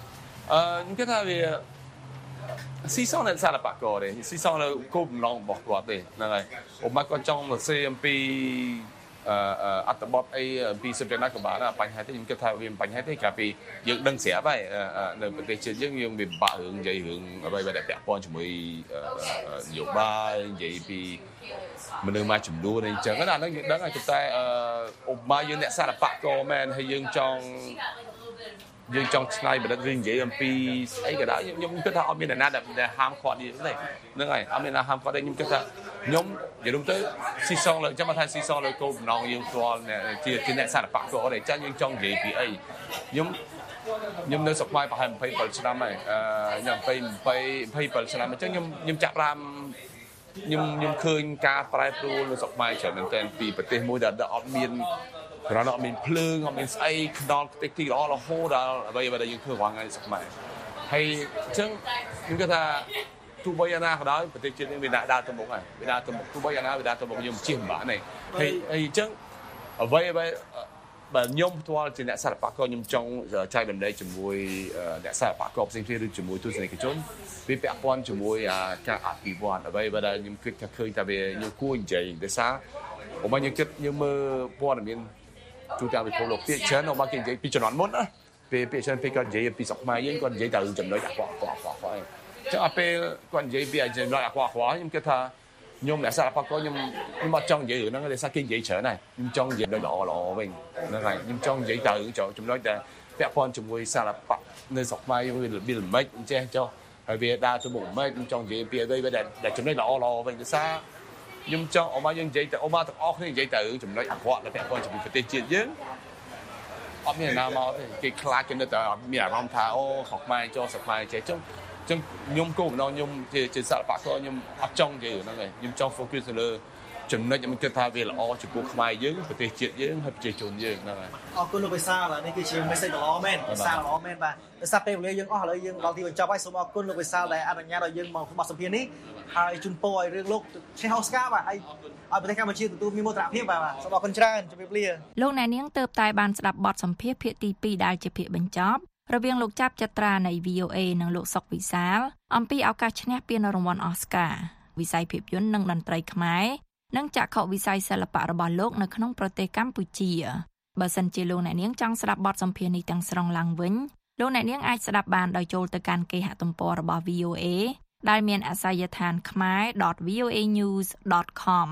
អឺខ្ញុំគិតថាវាស៊ីសងនៅសារប៉ាកោទេស៊ីសងនៅគោលបំណងរបស់គាត់ទេហ្នឹងហើយឧបមាគាត់ចង់សរសេរអំពីអឺអត្ថបទអីអំពី subject ណាក៏បានបញ្ហាទេខ្ញុំគិតថាវាមិនបញ្ហាទេកាលពីយើងដឹងស្រាប់ហើយនៅប្រទេសជាតិយើងយើងវាពិបាករឿងនិយាយរឿងអ្វីដែលពាក់ព័ន្ធជាមួយនយោបាយនិយាយពីមនុស្សមួយចំនួនអីចឹងណាហ្នឹងយើងដឹងហើយតែឧបមាយើងអ្នកសារប៉ាកោមែនហើយយើងចង់យើងចង់ឆ្នៃប្រឌិតរឿងនិយាយអំពីស្អីក៏ដោយខ្ញុំគិតថាអត់មានអ្នកណាដែលហាមឃាត់យើងទេហ្នឹងហើយអត់មានណាហាមឃាត់ទេខ្ញុំគិតថាខ្ញុំនិយាយទៅស៊ីសងលើចាំថាស៊ីសងលើគោលបំណងយើងផ្ទាល់ជាជាអ្នកសារប៉ាកោទេចាយើងចង់និយាយពីអីខ្ញុំខ្ញុំនៅស្រុកខ្មែរប្រហែល27ឆ្នាំហើយអឺខ្ញុំ27ឆ្នាំអញ្ចឹងខ្ញុំខ្ញុំចាក់ប្រាំខ្ញុំខ្ញុំឃើញការប្រែប្រួលនៅស្រុកខ្មែរច្រើនមែនទែនពីប្រទេសមួយដែលអត់មានគ្រាន់តែអត់មានភ្លើងអត់មានស្អីខ្នល់ខ្ទេចទីល្អរហូតដល់អ្វីដែលយើងឃើញរាល់ថ្ងៃស្រុកខ្មែរហើយអញ្ចឹងខ្ញុំគិតថាទោះបីយ៉ាងណាក៏ដោយប្រទេសជាតិយើងវាដើរទៅមុខហើយវាដើរទៅមុខទោះបីយ៉ាងណាវាដើរទៅមុខយើងជិះម្បាក់នេះហើយហើយអញ្ចឹងអ្វីអ្វីបើខ្ញុំផ្ទាល់ជាអ្នកសារប៉ាកោខ្ញុំចង់ចែករំលែកជាមួយអ្នកសារប៉ាកោផ្សេងៗឬជាមួយទស្សនិកជនវាពាក់ព័ន្ធជាមួយការអភិវឌ្ឍអ្វីបើដែលខ្ញុំគិតថាឃើញថាវាខ្ញុំគួរនិយាយដោយសារผมว่ายังคิดยังมือป้อนមានទូទាំងពិភពលោកពាក្យច្រើននៅមកគេនិយាយពីជំនាន់មុនណាពេលពាក្យច្រើនពេលគាត់និយាយពីស្រុកខ្មែរយើងគាត់និយាយតែរឿងចំណុចអាក្រក់អាក្រក់អាក្រក់ហ្នឹងចឹងដល់ពេលគាត់និយាយពីចំណុចអាក្រក់អាក្រក់ខ្ញុំគិតថាខ្ញុំអ្នកសារប៉ាកោខ្ញុំខ្ញុំអត់ចង់និយាយរឿងហ្នឹងទេសារគេនិយាយច្រើនហើយខ្ញុំចង់និយាយដល់ល្អល្អវិញហ្នឹងហើយខ្ញុំចង់និយាយតែរឿងចំណុចដែលពាក់ព័ន្ធជាមួយសារប៉ានៅស្រុកខ្មែរយើងវារបៀបល្មិចអញ្ចេះចុះហើយវាដើរទៅមុខមិនខ្ញុំចង់និយាយពីអ្វីដែលចំណុចល្អល្អវិញដោយសារខ្ញុំចង់អមយើងនិយាយទៅអមទាំងអស់គ្នានិយាយទៅរឿងចំណុចអាក្រក់ដែលពាក់ព័ន្ធជាមួយប្រទេសជាតិយើងអត់មានណាមកទេគេខ្លាចគេនៅតែមានអារម្មណ៍ថាអូស្រុកខ្មែរចូលស្រុកខ្មែរចេះចឹងចឹងខ្ញុំគោលបំណងខ្ញុំជាជាសារប៉ាកោខ្ញុំអត់ចង់និយាយហ្នឹងឯងខ្ញុំចង់ focus ទៅលើចំណុចខ្ញុំគិតថាវាល្អចំពោះខ្មែរយើងប្រទេសជាតិយើងហើយប្រជាជនយើងហ្នឹងហើយអរគុណលោកវិសាលនេះគឺជា message ល្អមែនវិសាលល្អមែនបាទដោយសារពេលវេលាយើងអស់ឥឡូវយើងដល់ទីបញ្ចប់ហើយសូមអរគុណលោកវិសាលដែលអនុញ្ញាតឲ្យយើងមកបទសម្ភាសន៍នេះហើយជូនពរឲ្យរឿងលោកឈ្នះ Oscar បាទហើយឲ្យប្រទេសកម្ពុជាទទួលមានមោទនភាពបាទសូមអរគុណច្រើនជម្រាបលាលោកអ្នកនាងទើបតែបានស្ដាប់បទសម្ភាសន៍ភាគទីពីរដែលជាភាគបញ្ចប់រវាងលោកចាប់ចត្រានៃ វី អូ អេ និងលោកសុកវិសាលអំពីឱកាសឈ្នះពានរង្វាន់ Oscar វិស័យភាពយន្តនិងតន្ត្រីខ្មែរនិងចក្ខុវិស័យសិល្បៈរបស់លោកនៅក្នុងប្រទេសកម្ពុជាបើសិនជាលោកអ្នកនាងចង់ស្ដាប់បទសម្ភាសន៍នេះទាំងស្រុងឡើងវិញលោកអ្នកនាងអាចស្ដាប់បានដោយចូលទៅកាន់គេហទំព័ររបស់ វី អូ អេ ដែលមានអាសយដ្ឋាន khmer dot v o a news dot com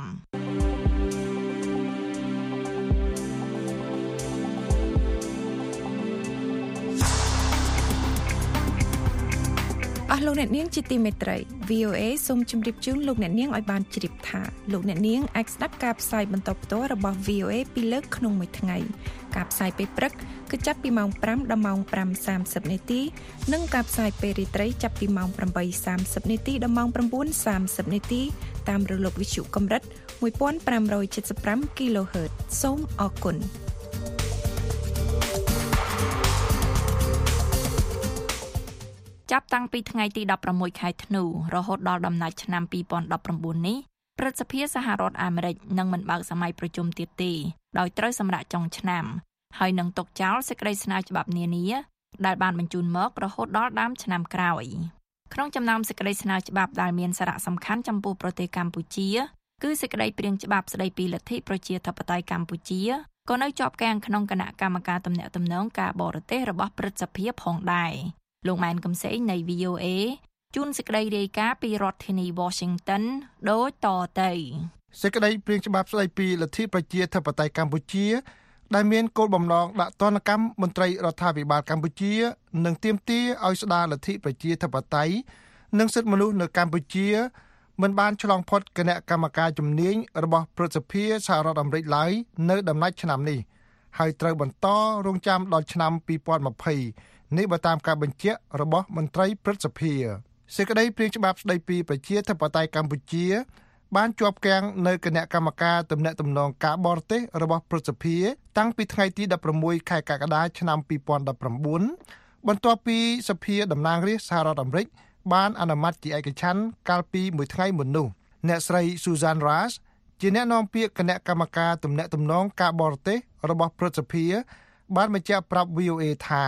អស់លោកអ្នកនាងជាទីមេត្រី វី អូ អេ សូមជម្រាបជូនលោកអ្នកនាងឲ្យបានជ្រាបថាលោកអ្នកនាងអាចស្ដាប់ការផ្សាយបន្តផ្ទាល់របស់ វី អូ អេ ពីរលើកក្នុងមួយថ្ងៃការផ្សាយពេលព្រឹកគឺចាប់ពីម៉ោងfiveដល់ម៉ោងfiveសាមសិបនាទីនិងការផ្សាយពេលរាត្រីចាប់ពីម៉ោងeightសាមសិបនាទីដល់ម៉ោងnineសាមសិបនាទីតាមរលកវិទ្យុកម្រិតfifteen seventy-five គីឡូហឺត សូមអរគុណចាប់តាំងពីថ្ងៃទី16ខែធ្នូរហូតដល់ដំណាច់ឆ្នាំtwo thousand nineteenនេះព្រឹទ្ធសភាសហរដ្ឋអាមេរិកនឹងមិនបើកសម័យប្រជុំទៀតទេដោយត្រូវសម្រាកចុងឆ្នាំហើយនឹងទុកចោលសេចក្តីស្នើច្បាប់នានាដែលបានបញ្ជូនមករហូតដល់ដើមឆ្នាំក្រោយក្នុងចំណោមសេចក្តីស្នើច្បាប់ដែលមានសារៈសំខាន់ចំពោះប្រទេសកម្ពុជាគឺសេចក្តីព្រាងច្បាប់ស្តីពីលទ្ធិប្រជាធិបតេយ្យកម្ពុជាក៏នៅជាប់គាំងក្នុងគណៈកម្មការទំនាក់ទំនងការបរទេសរបស់ព្រឹទ្ធសភាផងដែរលោកម៉ែនកំសែងនៃ វី អូ អេ ជួនសេចក្តីរាយការណ៍ពីរដ្ឋធានី Washington ដូចតទៅសេចក្តីព្រាងច្បាប់ស្តីពីលទ្ធិប្រជាធិបតេយ្យកម្ពុជាដែលមានគោលបំណងដាក់ទណ្ឌកម្មមន្ត្រីរដ្ឋាភិបាលកម្ពុជានិងទាមទារឲ្យស្ដារលទ្ធិប្រជាធិបតេយ្យនិងសិទ្ធិមនុស្សនៅកម្ពុជាមិនបានឆ្លងផុតគណៈកម្មការជំនាញរបស់ព្រឹទ្ធសភាសហរដ្ឋអាមេរិកឡើយនៅដំណាច់ឆ្នាំនេះហើយត្រូវបន្តរងចាំដល់ឆ្នាំtwo thousand twentyនេះបើតាមការបញ្ជាក់របស់មន្ត្រីព្រឹទ្ធសភាសេចក្តីព្រាងច្បាប់ស្តីពីប្រជាធិបតេយ្យកម្ពុជាបានជាប់គាំងនៅគណៈកម្មការទំនាក់ទំនងការបរទេសរបស់ព្រឹទ្ធសភាតាំងពីថ្ងៃទីsixteenខែកក្កដាឆ្នាំtwo thousand nineteenបន្ទាប់ពីសភាតំណាងរាស្ត្រសហរដ្ឋអាមេរិកបានអនុម័តជាឯកច្ឆន្ទកាលពីមួយថ្ងៃមុននោះអ្នកស្រី Susan Rash ជាអ្នកនាំពាក្យគណៈកម្មការទំនាក់ទំនងការបរទេសរបស់ព្រឹទ្ធសភាបានបញ្ជាក់ប្រាប់ វី អូ អេ ថា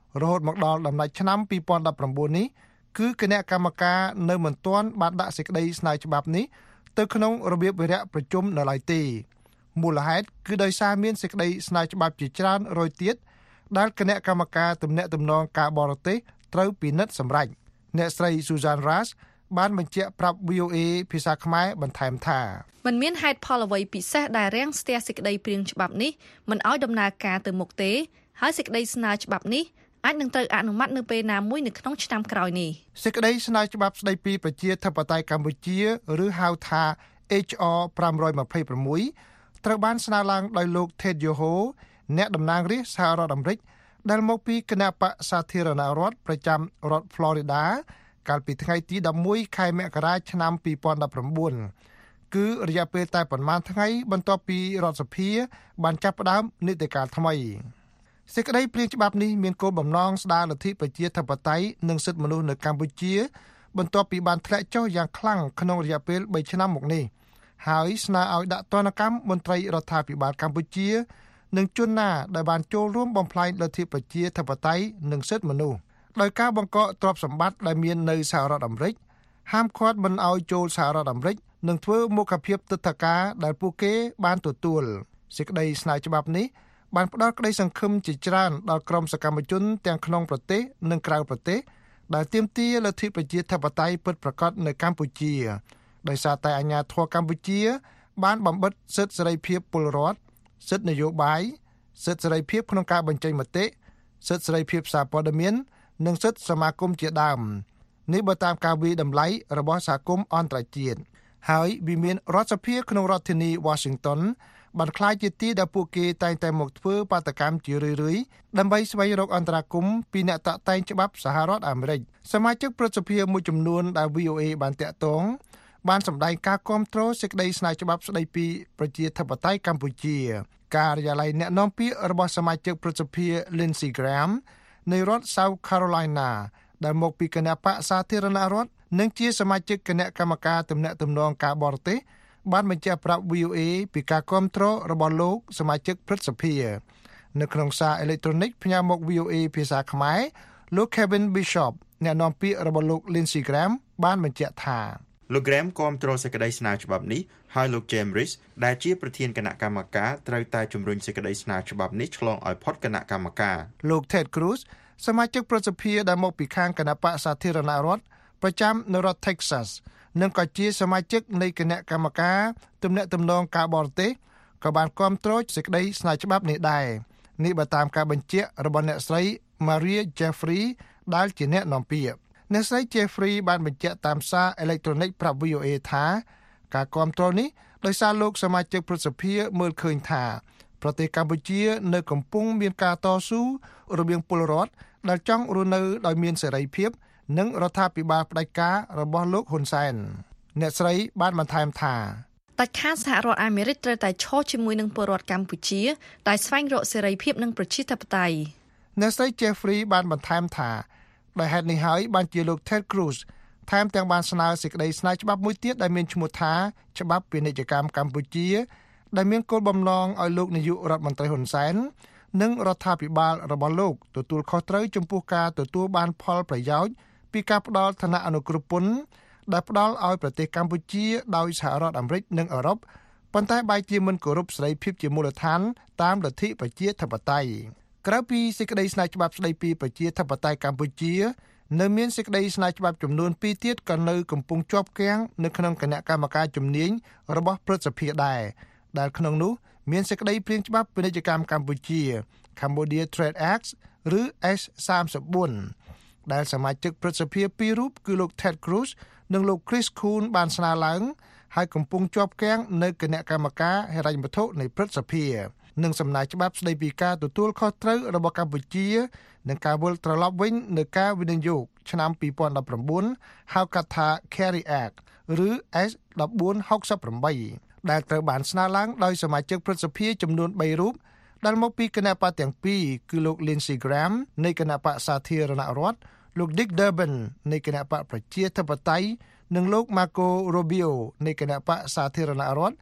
រហូតមកដល់ដំណាច់ឆ្នាំពីរពាន់ដប់ប្រាំបួននេះគឺគណៈកម្មការនៅមិនទាន់បានដាក់សេចក្តីស្នើច្បាប់នេះទៅក្នុងរបៀបវិរៈប្រជុំនៅឡើយទេមូលហេតុគឺដោយសារមានសេចក្តីស្នើច្បាប់ជាច្រើនរយទៀតដែលគណៈកម្មការទំនាក់ទំនងការបរទេសត្រូវពិនិត្យសម្រេចអ្នកស្រី Susan Ras បានបញ្ជាក់ប្រាប់ វី អូ เอ ភាសាខ្មែរបន្ថែមថាมันមានហេតុផលអ្វីពិសេសដែលរាំងស្ទះសេចក្តីព្រាងច្បាប់នេះមិនឲ្យដំណើរការទៅមុខទេហើយសេចក្តីស្នើច្បាប់នេះអាចនឹងត្រូវអនុម័តនៅពេលណាមួយនៅក្នុងឆ្នាំក្រោយនេះសេចក្តីស្នើច្បាប់ស្តីពីប្រជាធិបតេយ្យកម្ពុជាឬហៅថា เอช อาร์ five twenty-six ត្រូវបានស្នើឡើងដោយលោក Ted Yoho អ្នកតំណាងរាស្ត្រសហរដ្ឋអាមេរិកដែលមកពីគណៈបក្សសាធារណរដ្ឋប្រចាំរដ្ឋ Florida កាលពីថ្ងៃទីelevenខែមករាឆ្នាំtwo thousand nineteenគឺរយៈពេលតែប៉ុន្មានថ្ងៃបន្ទាប់ពីរដ្ឋសភាបានចាប់ផ្ដើមនីតិកាលថ្មីសេចក្តីព្រាងច្បាប់នេះមានគោលបំណងស្ដារលទ្ធិប្រជាធិបតេយ្យនិងសិទ្ធិមនុស្សនៅកម្ពុជាបន្ទាប់ពីបានធ្លាក់ចុះយ៉ាងខ្លាំងក្នុងរយៈពេលthreeឆ្នាំមកនេះហើយស្នើឲ្យដាក់ទណ្ឌកម្មមន្ត្រីរដ្ឋាភិបាលកម្ពុជានិងជនណាដែលបានចូលរួមបំផ្លាញលទ្ធិប្រជាធិបតេយ្យនិងសិទ្ធិមនុស្សដោយការបង្កកទ្រព្យសម្បត្តិដែលមាននៅសហរដ្ឋអាមេរិកហាមឃាត់មិនឲ្យចូលសហរដ្ឋអាមេរិកនិងធ្វើមុខភាពទិដ្ឋាការដែលពួកគេបានទទួលសេចក្តីស្នើច្បាប់នេះបានផ្ដល់ក្តីសង្ឃឹមជាច្រើនដល់ក្រុមសកម្មជនទាំងក្នុងប្រទេសនិងក្រៅប្រទេសដែលទាមទារលទ្ធិប្រជាធិបតេយ្យពិតប្រាកដនៅកម្ពុជាដោយសារតែអាជ្ញាធរកម្ពុជាបានបំបិទសិទ្ធិសេរីភាពពលរដ្ឋសិទ្ធិនយោបាយសិទ្ធិសេរីភាពក្នុងការបញ្ចេញមតិសិទ្ធិសេរីភាពសារព័ត៌មាននិងសិទ្ធិសមាគមជាដើមនេះបើតាមការវិតម្លៃរបស់សហគមន៍អន្តរជាតិហើយវាមានរដ្ឋសភាក្នុងរដ្ឋធានី Washington បានខ្លាចជាទីដែលពួកគេតែងតែមកធ្វើបាតកម្មជារឿយៗដើម្បីស្វែងរកអន្តរាគមន៍ពីអ្នកតាក់តែងច្បាប់សហរដ្ឋអាមេរិកសមាជិកព្រឹទ្ធសភាមួយចំនួនដែល វី អូ เอ បានតាក់ទងបានសម្ដែងការគាំទ្រសេចក្តីស្នើច្បាប់ស្តីពីប្រជាធិបតេយ្យកម្ពុជាការិយាល័យអ្នកនាំពាក្យរបស់សមាជិកព្រឹទ្ធសភា Lindsey Graham នៃរដ្ឋ South Carolina ដែលមកពីគណៈបក្សសាធារណរដ្ឋនិងជាសមាជិកគណៈកម្មការទំនាក់ទំនងការបរទេសបានបញ្ជាក់ប្រាប់ វី អូ เอ ពីការគាំទ្ររបស់លោកសមាជិកព្រឹទ្ធសភានៅក្នុងសារអេឡិចត្រូនិកផ្ញើមក វី អូ เอ ភាសាខ្មែរលោក Kevin Bishop អ្នកនាំពាក្យរបស់លោក Lindsey Graham បានបញ្ជាក់ថាលោក Graham គាំទ្រសេចក្តីស្នើច្បាប់នេះហើយលោក James Risch ដែលជាប្រធានគណៈកម្មការត្រូវតែជំរុញសេចក្តីស្នើច្បាប់នេះឆ្លងឲ្យផុតគណៈកម្មការលោក Ted Cruz សមាជិកព្រឹទ្ធសភាដែលមកពីខាងគណៈបក្សសាធារណរដ្ឋប្រចាំនៅរដ្ឋ Texas និងក៏ជាសមាជិកនៃគណៈកម្មការទំនាក់ទំនងការបរទេសក៏បានគាំទ្រសេចក្តីស្នើច្បាប់នេះដែរនេះបើតាមការបញ្ជាក់របស់អ្នកស្រី Maria Jeffrey ដែលជាអ្នកនាំពាក្យអ្នកស្រី Jeffrey បានបញ្ជាក់តាមសារអេឡិចត្រូនិកប្រាប់ វី អូ เอ ថាការគាំទ្រនេះដោយសារលោកសមាជិកព្រឹទ្ធសភាមើលឃើញថាប្រទេសកម្ពុជានៅកំពុងមានការតស៊ូរវាងពលរដ្ឋដែលចង់រស់នៅដោយមានសេរីភាពនិងរដ្ឋាភិបាលផ្ដាច់ការរបស់លោកហ៊ុនសែនអ្នកស្រីបានបន្ថែមថាដាច់ខាតសហរដ្ឋអាមេរិកត្រូវតែឈរជាមួយនឹងពលរដ្ឋកម្ពុជាដែលស្វែងរកសេរីភាពនិងប្រជាធិបតេយ្យអ្នកស្រី Jeffrey បានបន្ថែមថាដោយហេតុនេះហើយបានជាលោក Ted Cruz ថែមទាំងបានស្នើសេចក្តីស្នើច្បាប់មួយទៀតដែលមានឈ្មោះថាច្បាប់ពាណិជ្ជកម្មកម្ពុជាដែលមានគោលបំណងឲ្យលោកនាយករដ្ឋមន្ត្រីហ៊ុនសែននិងរដ្ឋាភិបាលរបស់លោកទទួលខុសត្រូវចំពោះការទទួលបានផលប្រយោជន៍ពីការផ្ដល់ឋានៈអនុគ្រោះពន្ធដែលផ្ដល់ឲ្យប្រទេសកម្ពុជាដោយសហរដ្ឋអាមេរិកនិងអឺរ៉ុបប៉ុន្តែបែរជាមិនគោរពសេរីភាពជាមូលដ្ឋានតាមលទ្ធិប្រជាធិបតេយ្យក្រៅពីសេចក្តីស្នើច្បាប់ស្តីពីប្រជាធិបតេយ្យកម្ពុជានៅមានសេចក្តីស្នើច្បាប់ចំនួនពីរទៀតក៏នៅកំពុងជាប់គាំងនៅក្នុងគណៈកម្មការជំនាញរបស់ព្រឹទ្ធសភាដែរដែលក្នុងនោះមានសេចក្តីព្រាងច្បាប់ពាណិជ្ជកម្មកម្ពុជា Cambodia Trade Act ឬ เอช thirty-four ដែលសមាជិកព្រឹទ្ធសភាពីររូបគឺលោក Ted Cruz និងលោក Chris Coons បានស្នើឡើងហើយកំពុងជាប់គាំងនៅគណៈកម្មការហិរញ្ញវត្ថុនៃព្រឹទ្ធសភានិងសំណើច្បាប់ស្តីពីការទទួលខុសត្រូវរបស់កម្ពុជានិងការវិលត្រឡប់វិញនៅការវិនិយោគឆ្នាំtwo thousand nineteenហៅកាត់ថា Carry Act ឬ เอช fourteen sixty-eight ដែលត្រូវបានស្នើឡើងដោយសមាជិកព្រឹទ្ធសភាចំនួនthreeរូបដែលមកពីគណៈបកទាំងពីរគឺលោក Lindsey Graham នៃគណៈបក្សសាធារណរដ្ឋលោក Dick Durbin នៃគណៈបកប្រជាធិបតេយ្យនិងលោក Marco Rubio នៃគណៈបក្សសាធារណរដ្ឋ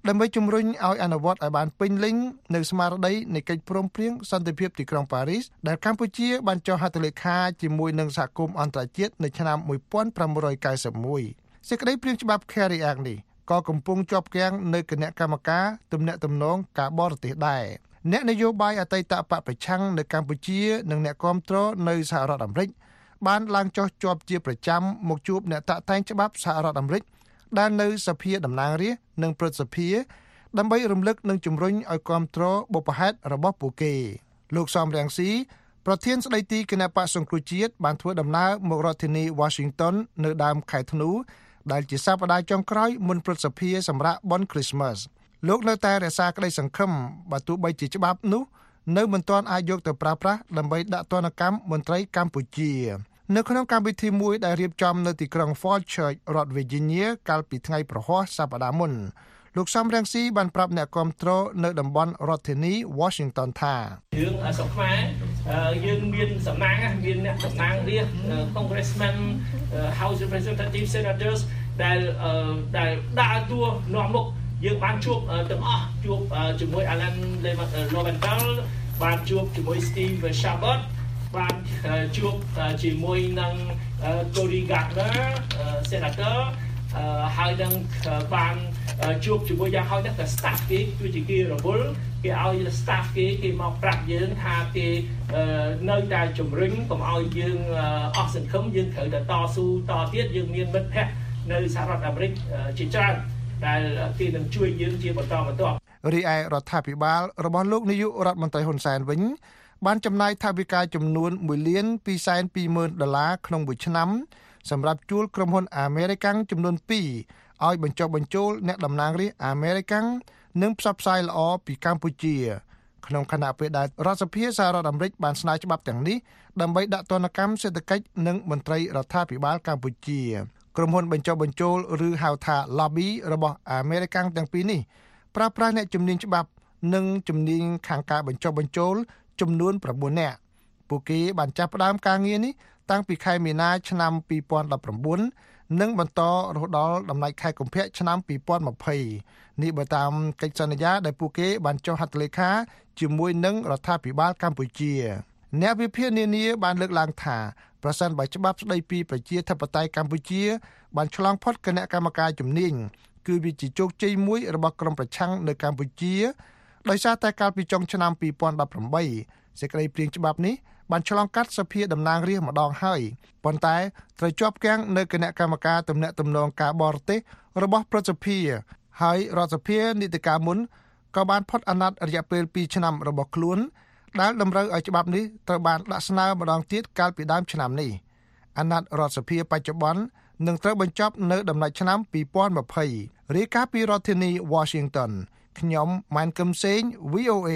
ដើម្បីជំរុញឲ្យអនុវត្តឲ្យបានពេញលេញនៅស្មារតីនៃកិច្ចព្រមព្រៀងសន្តិភាពទីក្រុងប៉ារីសដែលកម្ពុជាបានចុះហត្ថលេខាជាមួយនឹងសហគមន៍អន្តរជាតិនៅឆ្នាំnineteen ninety-oneសេចក្តីព្រាងច្បាប់ Carry Act នេះក៏កំពុងជាប់គាំងនៅគណៈកម្មការទំនាក់ទំនងការបរទេសដែរអ្នកនយោបាយអតីតបកប្រឆាំងនៅកម្ពុជានិងអ្នកគាំទ្រនៅសហរដ្ឋអាមេរិកបានឡើងចុះជាប់ជាប្រចាំមកជួបអ្នកតាក់តែងច្បាប់សហរដ្ឋអាមេរិកដែលនៅសភាតំណាងរាស្ត្រនិងព្រឹទ្ធសភាដើម្បីរំលឹកនិងជំរុញឲ្យគាំទ្របុព្វហេតុរបស់ពួកគេលោកសំរងស៊ីប្រធានស្ដីទីគណៈបក្សសង្គ្រោះជាតិបានធ្វើដំណើរមករដ្ឋធានី Washington នៅដើមខែធ្នូដែលជាសប្តាហ៍ចុងក្រោយមុនព្រឹទ្ធសភាសម្រាប់បុណ្យ Christmas លោកនៅតែរក្សាក្តីសង្ឃឹមបើទោះបីជាច្បាប់នោះនៅមិនទាន់អាចយកទៅប្រើប្រាស់ដើម្បីដាក់ទណ្ឌកម្មមន្ត្រីកម្ពុជានៅក្នុងកម្មវិធីមួយដែលរៀបចំនៅទីក្រុង Falls Church រដ្ឋ Virginia កាលពីថ្ងៃប្រហ័សសប្តាហ៍មុនលោកសំរងស៊ីបានប្រាប់អ្នកគាំទ្រនៅតំបន់រដ្ឋធានី Washington ថាយើងស្រុកខ្មែរយើងមានសំណាងមានអ្នកតំណាងរាស្ត្រ Congressman House Representative Senators ដែលដែលដើរតួនាំមុខយើងបានជួបទាំងអស់ជួបជាមួយ Alan Lowenthal បានជួបជាមួយ Steve Chabot បានជួបជាមួយនឹង Cory Gardner Senator ហើយនឹងបានជួបជាមួយយ៉ាងហោចណាស់តែ staff គេគឺជាគេរវល់គេឲ្យ staff គេគេមកប្រាប់យើងថាគេនៅតែជំរុញកុំឲ្យយើងអស់សង្ឃឹមយើងត្រូវតែតស៊ូតទៀតយើងមានមិត្តភ័ក្តិនៅសហរដ្ឋអាមេរិកជាច្រើនដែលគេនឹងជួយយើងជាបន្តបន្ទាប់រីឯរដ្ឋាភិបាលរបស់លោកនាយករដ្ឋមន្ត្រីហ៊ុនសែនវិញបានចំណាយថវិកាចំនួនoneលានtwoសែនtwoម៉ឺនដុល្លារក្នុងមួយឆ្នាំសម្រាប់ជួលក្រុមហ៊ុនអាមេរិកាំងចំនួនtwoឲ្យបញ្ចុះបញ្ចូលអ្នកតំណាងរាស្ត្រអាមេរិកាំងនិងផ្សព្វផ្សាយល្អពីកម្ពុជាក្នុងខណៈពេលដែលរដ្ឋសភាសហរដ្ឋអាមេរិកបានស្នើច្បាប់ទាំងនេះដើម្បីដាក់ទណ្ឌកម្មសេដ្ឋកិច្ចនិងមន្ត្រីរដ្ឋាភិបាលកម្ពុជាក្រុមហ៊ុនបញ្ចុះបញ្ចូលឬហៅថា lobby របស់អាមេរិកាំងទាំងពីរនេះប្រើប្រាស់អ្នកជំនាញច្បាប់និងជំនាញខាងការបញ្ចុះបញ្ចូលចំនួនnineនាក់ពួកគេបានចាប់ផ្ដើមការងារនេះតាំងពីខែមីនាឆ្នាំtwenty nineteenនិងបន្តរហូតដល់ដំណាច់ខែកុម្ភៈឆ្នាំtwenty twentyនេះបើតាមកិច្ចសន្យាដែលពួកគេបានចុះហត្ថលេខាជាមួយនឹងរដ្ឋាភិបាលកម្ពុជាអ្នកវិភាគនានាបានលើកឡើងថាប្រសិនបើច្បាប់ស្ដីពីប្រជាធិបតេយ្យកម្ពុជាបានឆ្លងផុតគណៈកម្មការជំនាញគឺវាជាជោគជ័យមួយរបស់ក្រុមប្រឆាំងនៅកម្ពុជាដោយសារតែកាលពីចុងឆ្នាំtwenty eighteenសេចក្តីព្រាងច្បាប់នេះបានឆ្លងកាត់សភាតំណាងរាស្ត្រម្ដងហើយប៉ុន្តែត្រូវជាប់គាំងនៅគណៈកម្មការទំនាក់ទំនងការបរទេសរបស់ព្រឹទ្ធសភាហើយរដ្ឋសភានីតិកាលមុនក៏បានផុតអាណត្តិរយៈពេលtwoឆ្នាំរបស់ខ្លួនដែលតម្រូវឲ្យច្បាប់នេះត្រូវបានដាក់ស្នើម្ដងទៀតកាលពីដើមឆ្នាំនេះអាណត្តិរដ្ឋសភាបច្ចុប្បន្ននឹងត្រូវបញ្ចប់នៅដំណាច់ឆ្នាំtwenty twentyរាយការណ៍ពីរដ្ឋធានី Washington ខ្ញុំម៉ានកឹមសេង V O A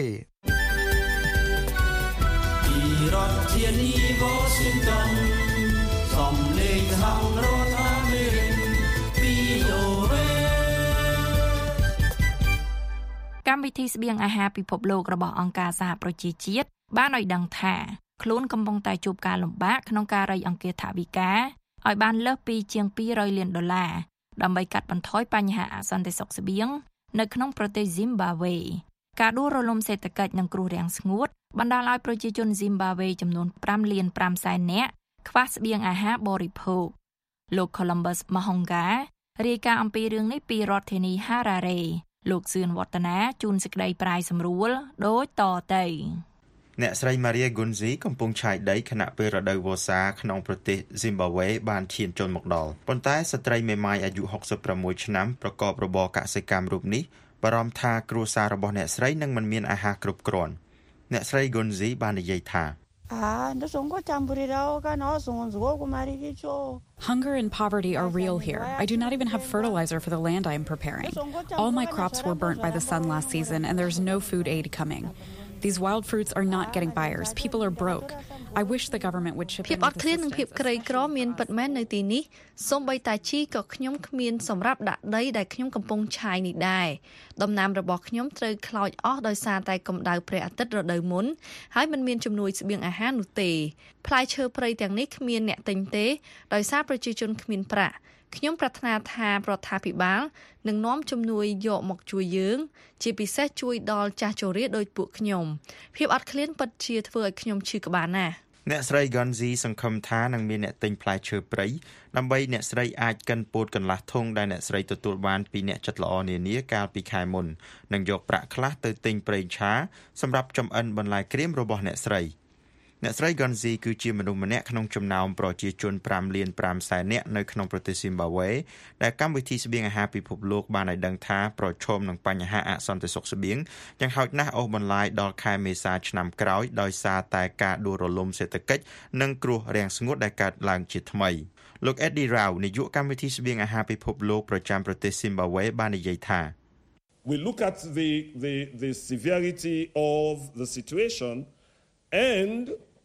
រដ្ឋធានី Washington សំឡេងសហរដ្ឋអាមេរិក V O A កម្មវិធីស្បៀងអាហារពិភពលោករបស់អង្គការសហប្រជាជាតិបានឲ្យដឹងថាខ្លួនកំពុងតែជួបការលំបាកក្នុងការរៃអង្គាសថវិកាឲ្យបានលើសពីជាងtwo hundredលានដុល្លារដើម្បីកាត់បន្ថយបញ្ហាអសន្តិសុខស្បៀងនៅក្នុងប្រទេស Zimbabwe ការដួលរលំសេដ្ឋកិច្ចនិងគ្រោះរាំងស្ងួតបណ្ដាលឲ្យប្រជាជន Zimbabwe ចំនួនfiveលានfiveសែននាក់ខ្វះស្បៀងអាហារបរិភោគលោក Columbus Mahonga រាយការណ៍អំពីរឿងនេះពីរដ្ឋធានី Harare លោកសឿនវឌ្ឍនាជូនសេចក្តីប្រាយសម្រួលដូចតទៅអ្នកស្រី Maria Gunzi កំពុងឆាយដីខណៈពេលរដូវវស្សាក្នុងប្រទេស Zimbabwe បានឈានចូលមកដល់ប៉ុន្តែស្ត្រីមេម៉ាយអាយុsixty-sixឆ្នាំប្រកបរបរកសិកម្មរូបនេះបារម្ភថាគ្រួសាររបស់អ្នកស្រីនឹងមិនមានអាហារគ្រប់គ្រាន់អ្នកស្រី Gunzi បាននិយាយថា Hunger and poverty are real here. I do not even have fertilizer for the land I am preparing. All my crops were burnt by the sun last season, and there's no food aid coming. These wild fruits are not getting buyers. People are broke. I wish the government would chip in. ភាពអត់ឃ្លាននិងភាពក្រីក្រមានពិតមែននៅទីនេះសូម្បីតែជីក៏ខ្ញុំគ្មានសម្រាប់ដាក់ដីដែលខ្ញុំកំពុងឆាយនេះដែរដំណាំរបស់ខ្ញុំត្រូវខ្លោចអស់ដោយសារតែកម្ដៅព្រះអាទិត្យរដូវមុនហើយមិនមានជំនួយស្បៀងអាហារនោះទេផ្លែឈើព្រៃទាំងនេះគ្មានអ្នកទិញទេដោយសារប្រជាជនគ្មានប្រាក់ខ្ញុំប្រាថ្នាថារដ្ឋាភិបាលនឹងនាំជំនួយយកមកជួយយើងជាពិសេសជួយដល់ចាស់ជរាដូចពួកខ្ញុំភាពអត់ឃ្លានពិតជាធ្វើឲ្យខ្ញុំឈឺក្បាលណាស់អ្នកស្រី Gonzi សង្ឃឹមថានឹងមានអ្នកទិញផ្លែឈើព្រៃដើម្បីអ្នកស្រីអាចកិនពោតកន្លះធុងដែលអ្នកស្រីទទួលបានពីអ្នកចិត្តល្អនានាកាលពីខែមុននិងយកប្រាក់ខ្លះទៅទិញប្រេងឆាសម្រាប់ចំអិនបន្លែក្រៀមរបស់អ្នកស្រីអ្នកស្រី Gonzi គឺជាមនុស្សម្នាក់ក្នុងចំណោមប្រជាជន5លាន5សែននាក់នៅក្នុងប្រទេស Zimbabwe ដែលកម្មវិធីស្បៀងអាហារពិភពលោកបានឲ្យដឹងថាប្រឈមនឹងបញ្ហាអសន្តិសុខស្បៀងយ៉ាងហោចណាស់អូសបន្លាយដល់ខែមេសាឆ្នាំក្រោយដោយសារតែការដួលរលំសេដ្ឋកិច្ចនិងគ្រោះរាំងស្ងួតដែលកើតឡើងជាថ្មីលោក Eddie Rao នាយកកម្មវិធីស្បៀងអាហារពិភពលោកប្រចាំប្រទេស Zimbabwe បាននិយាយថា We look at the the the severity of the situation and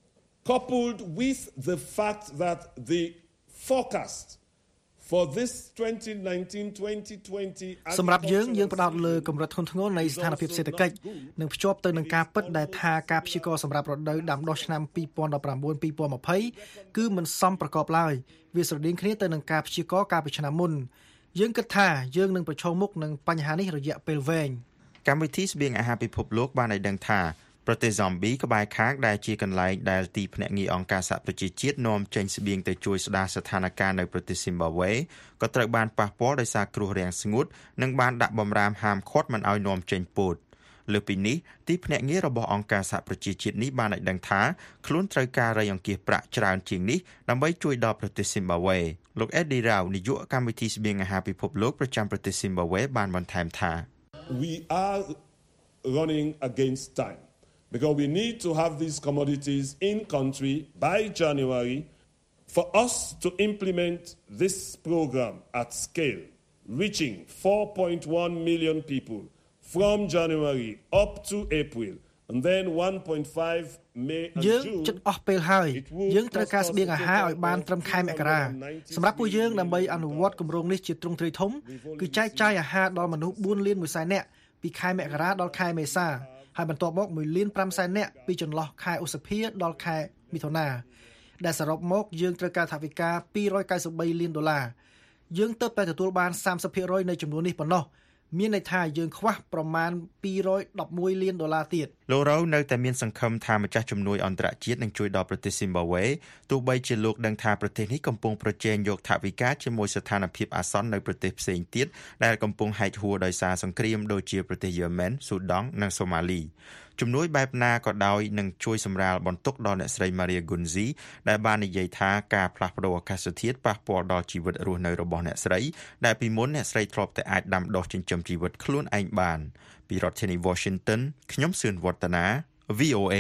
coupled with the fact that the forecast for this twenty nineteen twenty twenty សម្រាប់យើងយើងផ្ដោតលើកម្រិតធ្ងន់ធ្ងរនៃស្ថានភាពសេដ្ឋកិច្ចនិងភ្ជាប់ទៅនឹងការពិតដែលថាការព្យាករណ៍សម្រាប់រដូវដាំដុះឆ្នាំtwo thousand nineteen two thousand twentyគឺមិនសមប្រកបឡើយវាស្រដៀងគ្នាទៅនឹងការព្យាករណ៍កាលពីឆ្នាំមុនយើងគិតថាយើងនឹងប្រឈមមុខនឹងបញ្ហានេះរយៈពេលវែងកម្មវិធីស្បៀងអាហារពិភពលោកបានឲ្យដឹងថាប្រទេស Zombie ក្បែរខាងដែលជាកន្លែងដែលទីភ្នាក់ងារអង្គការសហប្រជាជាតិនាំចេញស្បៀងទៅជួយស្ដារស្ថានភាពនៅប្រទេស Zimbabwe ក៏ត្រូវបានប៉ះពាល់ដោយសារគ្រោះរាំងស្ងួតនិងបានដាក់បម្រាមហាមឃាត់មិនឲ្យនាំចេញពោតលើពីនេះទីភ្នាក់ងាររបស់អង្គការសហប្រជាជាតិនេះបានឲ្យដឹងថាខ្លួនត្រូវការរៃអង្គាសប្រាក់ច្រើនជាងនេះដើម្បីជួយដល់ប្រទេស Zimbabwe លោក Eddie Rao នាយកកម្មវិធីស្បៀងអាហារពិភពលោកប្រចាំប្រទេស Zimbabwe បានបន្ថែមថា We are running against time because we need to have these commodities in country by January for us to implement this program at scale, reaching four point one million people from January up to April, and then one point five May and June. យើងជិតអស់ពេលហើយយើងត្រូវការស្បៀងអាហារឲ្យបានត្រឹមខែមករាសម្រាប់ពួកយើងដើម្បីអនុវត្តគម្រោងនេះជាទ្រង់ទ្រាយធំគឺចែកចាយអាហារដល់មនុស្សfourលានoneសែននាក់ពីខែមករាដល់ខែមេសាហើយបន្ទាប់មកoneលានfiveសែននាក់ពីចន្លោះខែឧសភាដល់ខែមិថុនាដែលសរុបមកយើងត្រូវការថវិកាtwo hundred ninety-threeលានដុល្លារយើងទើបតែទទួលបានthirty percentនៃចំនួននេះប៉ុណ្ណោះមានន័យថាយើងខ្វះប្រមាណtwo hundred elevenលានដុល្លារទៀតលោករ៉ូនៅតែមានសង្ឃឹមថាម្ចាស់ជំនួយអន្តរជាតិនឹងជួយដល់ប្រទេស Zimbabwe ទោះបីជាលោកដឹងថាប្រទេសនេះកំពុងប្រជែងយកថវិកាជាមួយស្ថានភាពអាសន្ននៅប្រទេសផ្សេងទៀតដែលកំពុងហែកហួរដោយសារសង្គ្រាមដូចជាប្រទេសយេម៉ែន ស៊ូដង់និងសូម៉ាលីជំនួយបែបណាក៏ដោយនឹងជួយសម្រាលបន្ទុកដល់អ្នកស្រី Maria Gunzi ដែលបាននិយាយថាការផ្លាស់ប្ដូរអាកាសធាតុប៉ះពាល់ដល់ជីវិតរស់នៅរបស់អ្នកស្រីដែលពីមុនអ្នកស្រីធ្លាប់តែអាចដាំដុះចិញ្ចឹមជីវិតខ្លួនឯងបានពីរដ្ឋធានី Washington ខ្ញុំសឿនវឌ្ឍនា V O A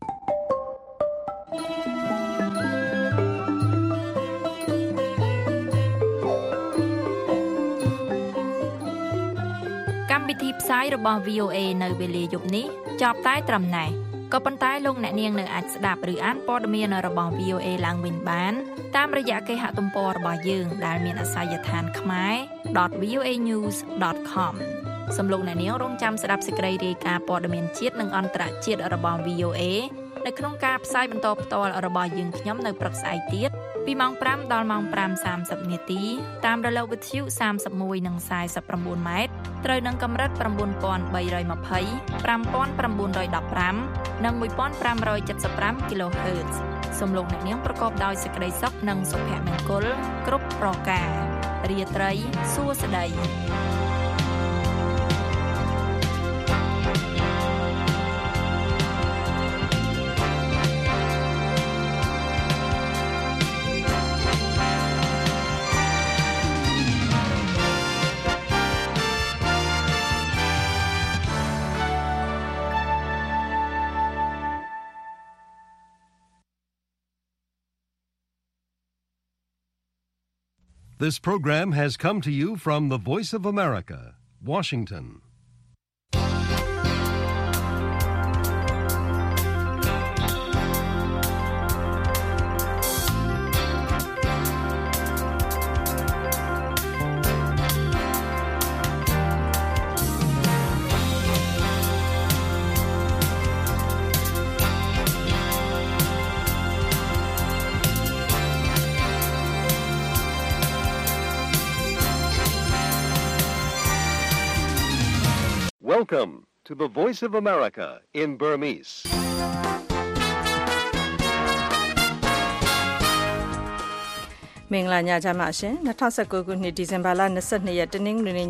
កម្មវិធីផ្សាយរបស់ V O A នៅវេលាយប់នេះចប់តែត្រឹមណេះក៏ប៉ុន្តែលោកអ្នកនាងនៅអាចស្ដាប់ឬអានព័ត៌មានរបស់ V O A ឡើងវិញបានតាមរយៈគេហទំព័ររបស់យើងដែលមានអាសយដ្ឋាន ខ្មែរ dot voa news dot com សូមលោកអ្នកនាងរងចាំស្ដាប់សេចក្តីរាយការណ៍ព័ត៌មានជាតិនិងអន្តរជាតិរបស់ V O A នៅក្នុងការផ្សាយបន្តផ្ទាល់របស់យើងខ្ញុំនៅព្រឹកស្អែកទៀតពីម៉ោងfiveដល់ម៉ោងfive thirtyនាទីតាមរលកវិទ្យុthirty-oneនិងforty-nineម៉ែត្រត្រូវនឹងកម្រិតnine thousand three hundred twenty, five thousand nine hundred fifteenនិងfifteen seventy-five kHz សូមលោកអ្នកនាងប្រកបដោយសេចក្តីសុខនិងសុភមង្គលគ្រប់ប្រការរាត្រីសួស្តី This program has come to you from the Voice of America, Washington. Welcome to the Voice of America in Burmese. မင်္ဂလာညချမ်းပါရှင်၂၀၁၉ခုနှစ်ဒီဇင်ဘာလ၂၂ရက်တနင်္ဂနွေနေ့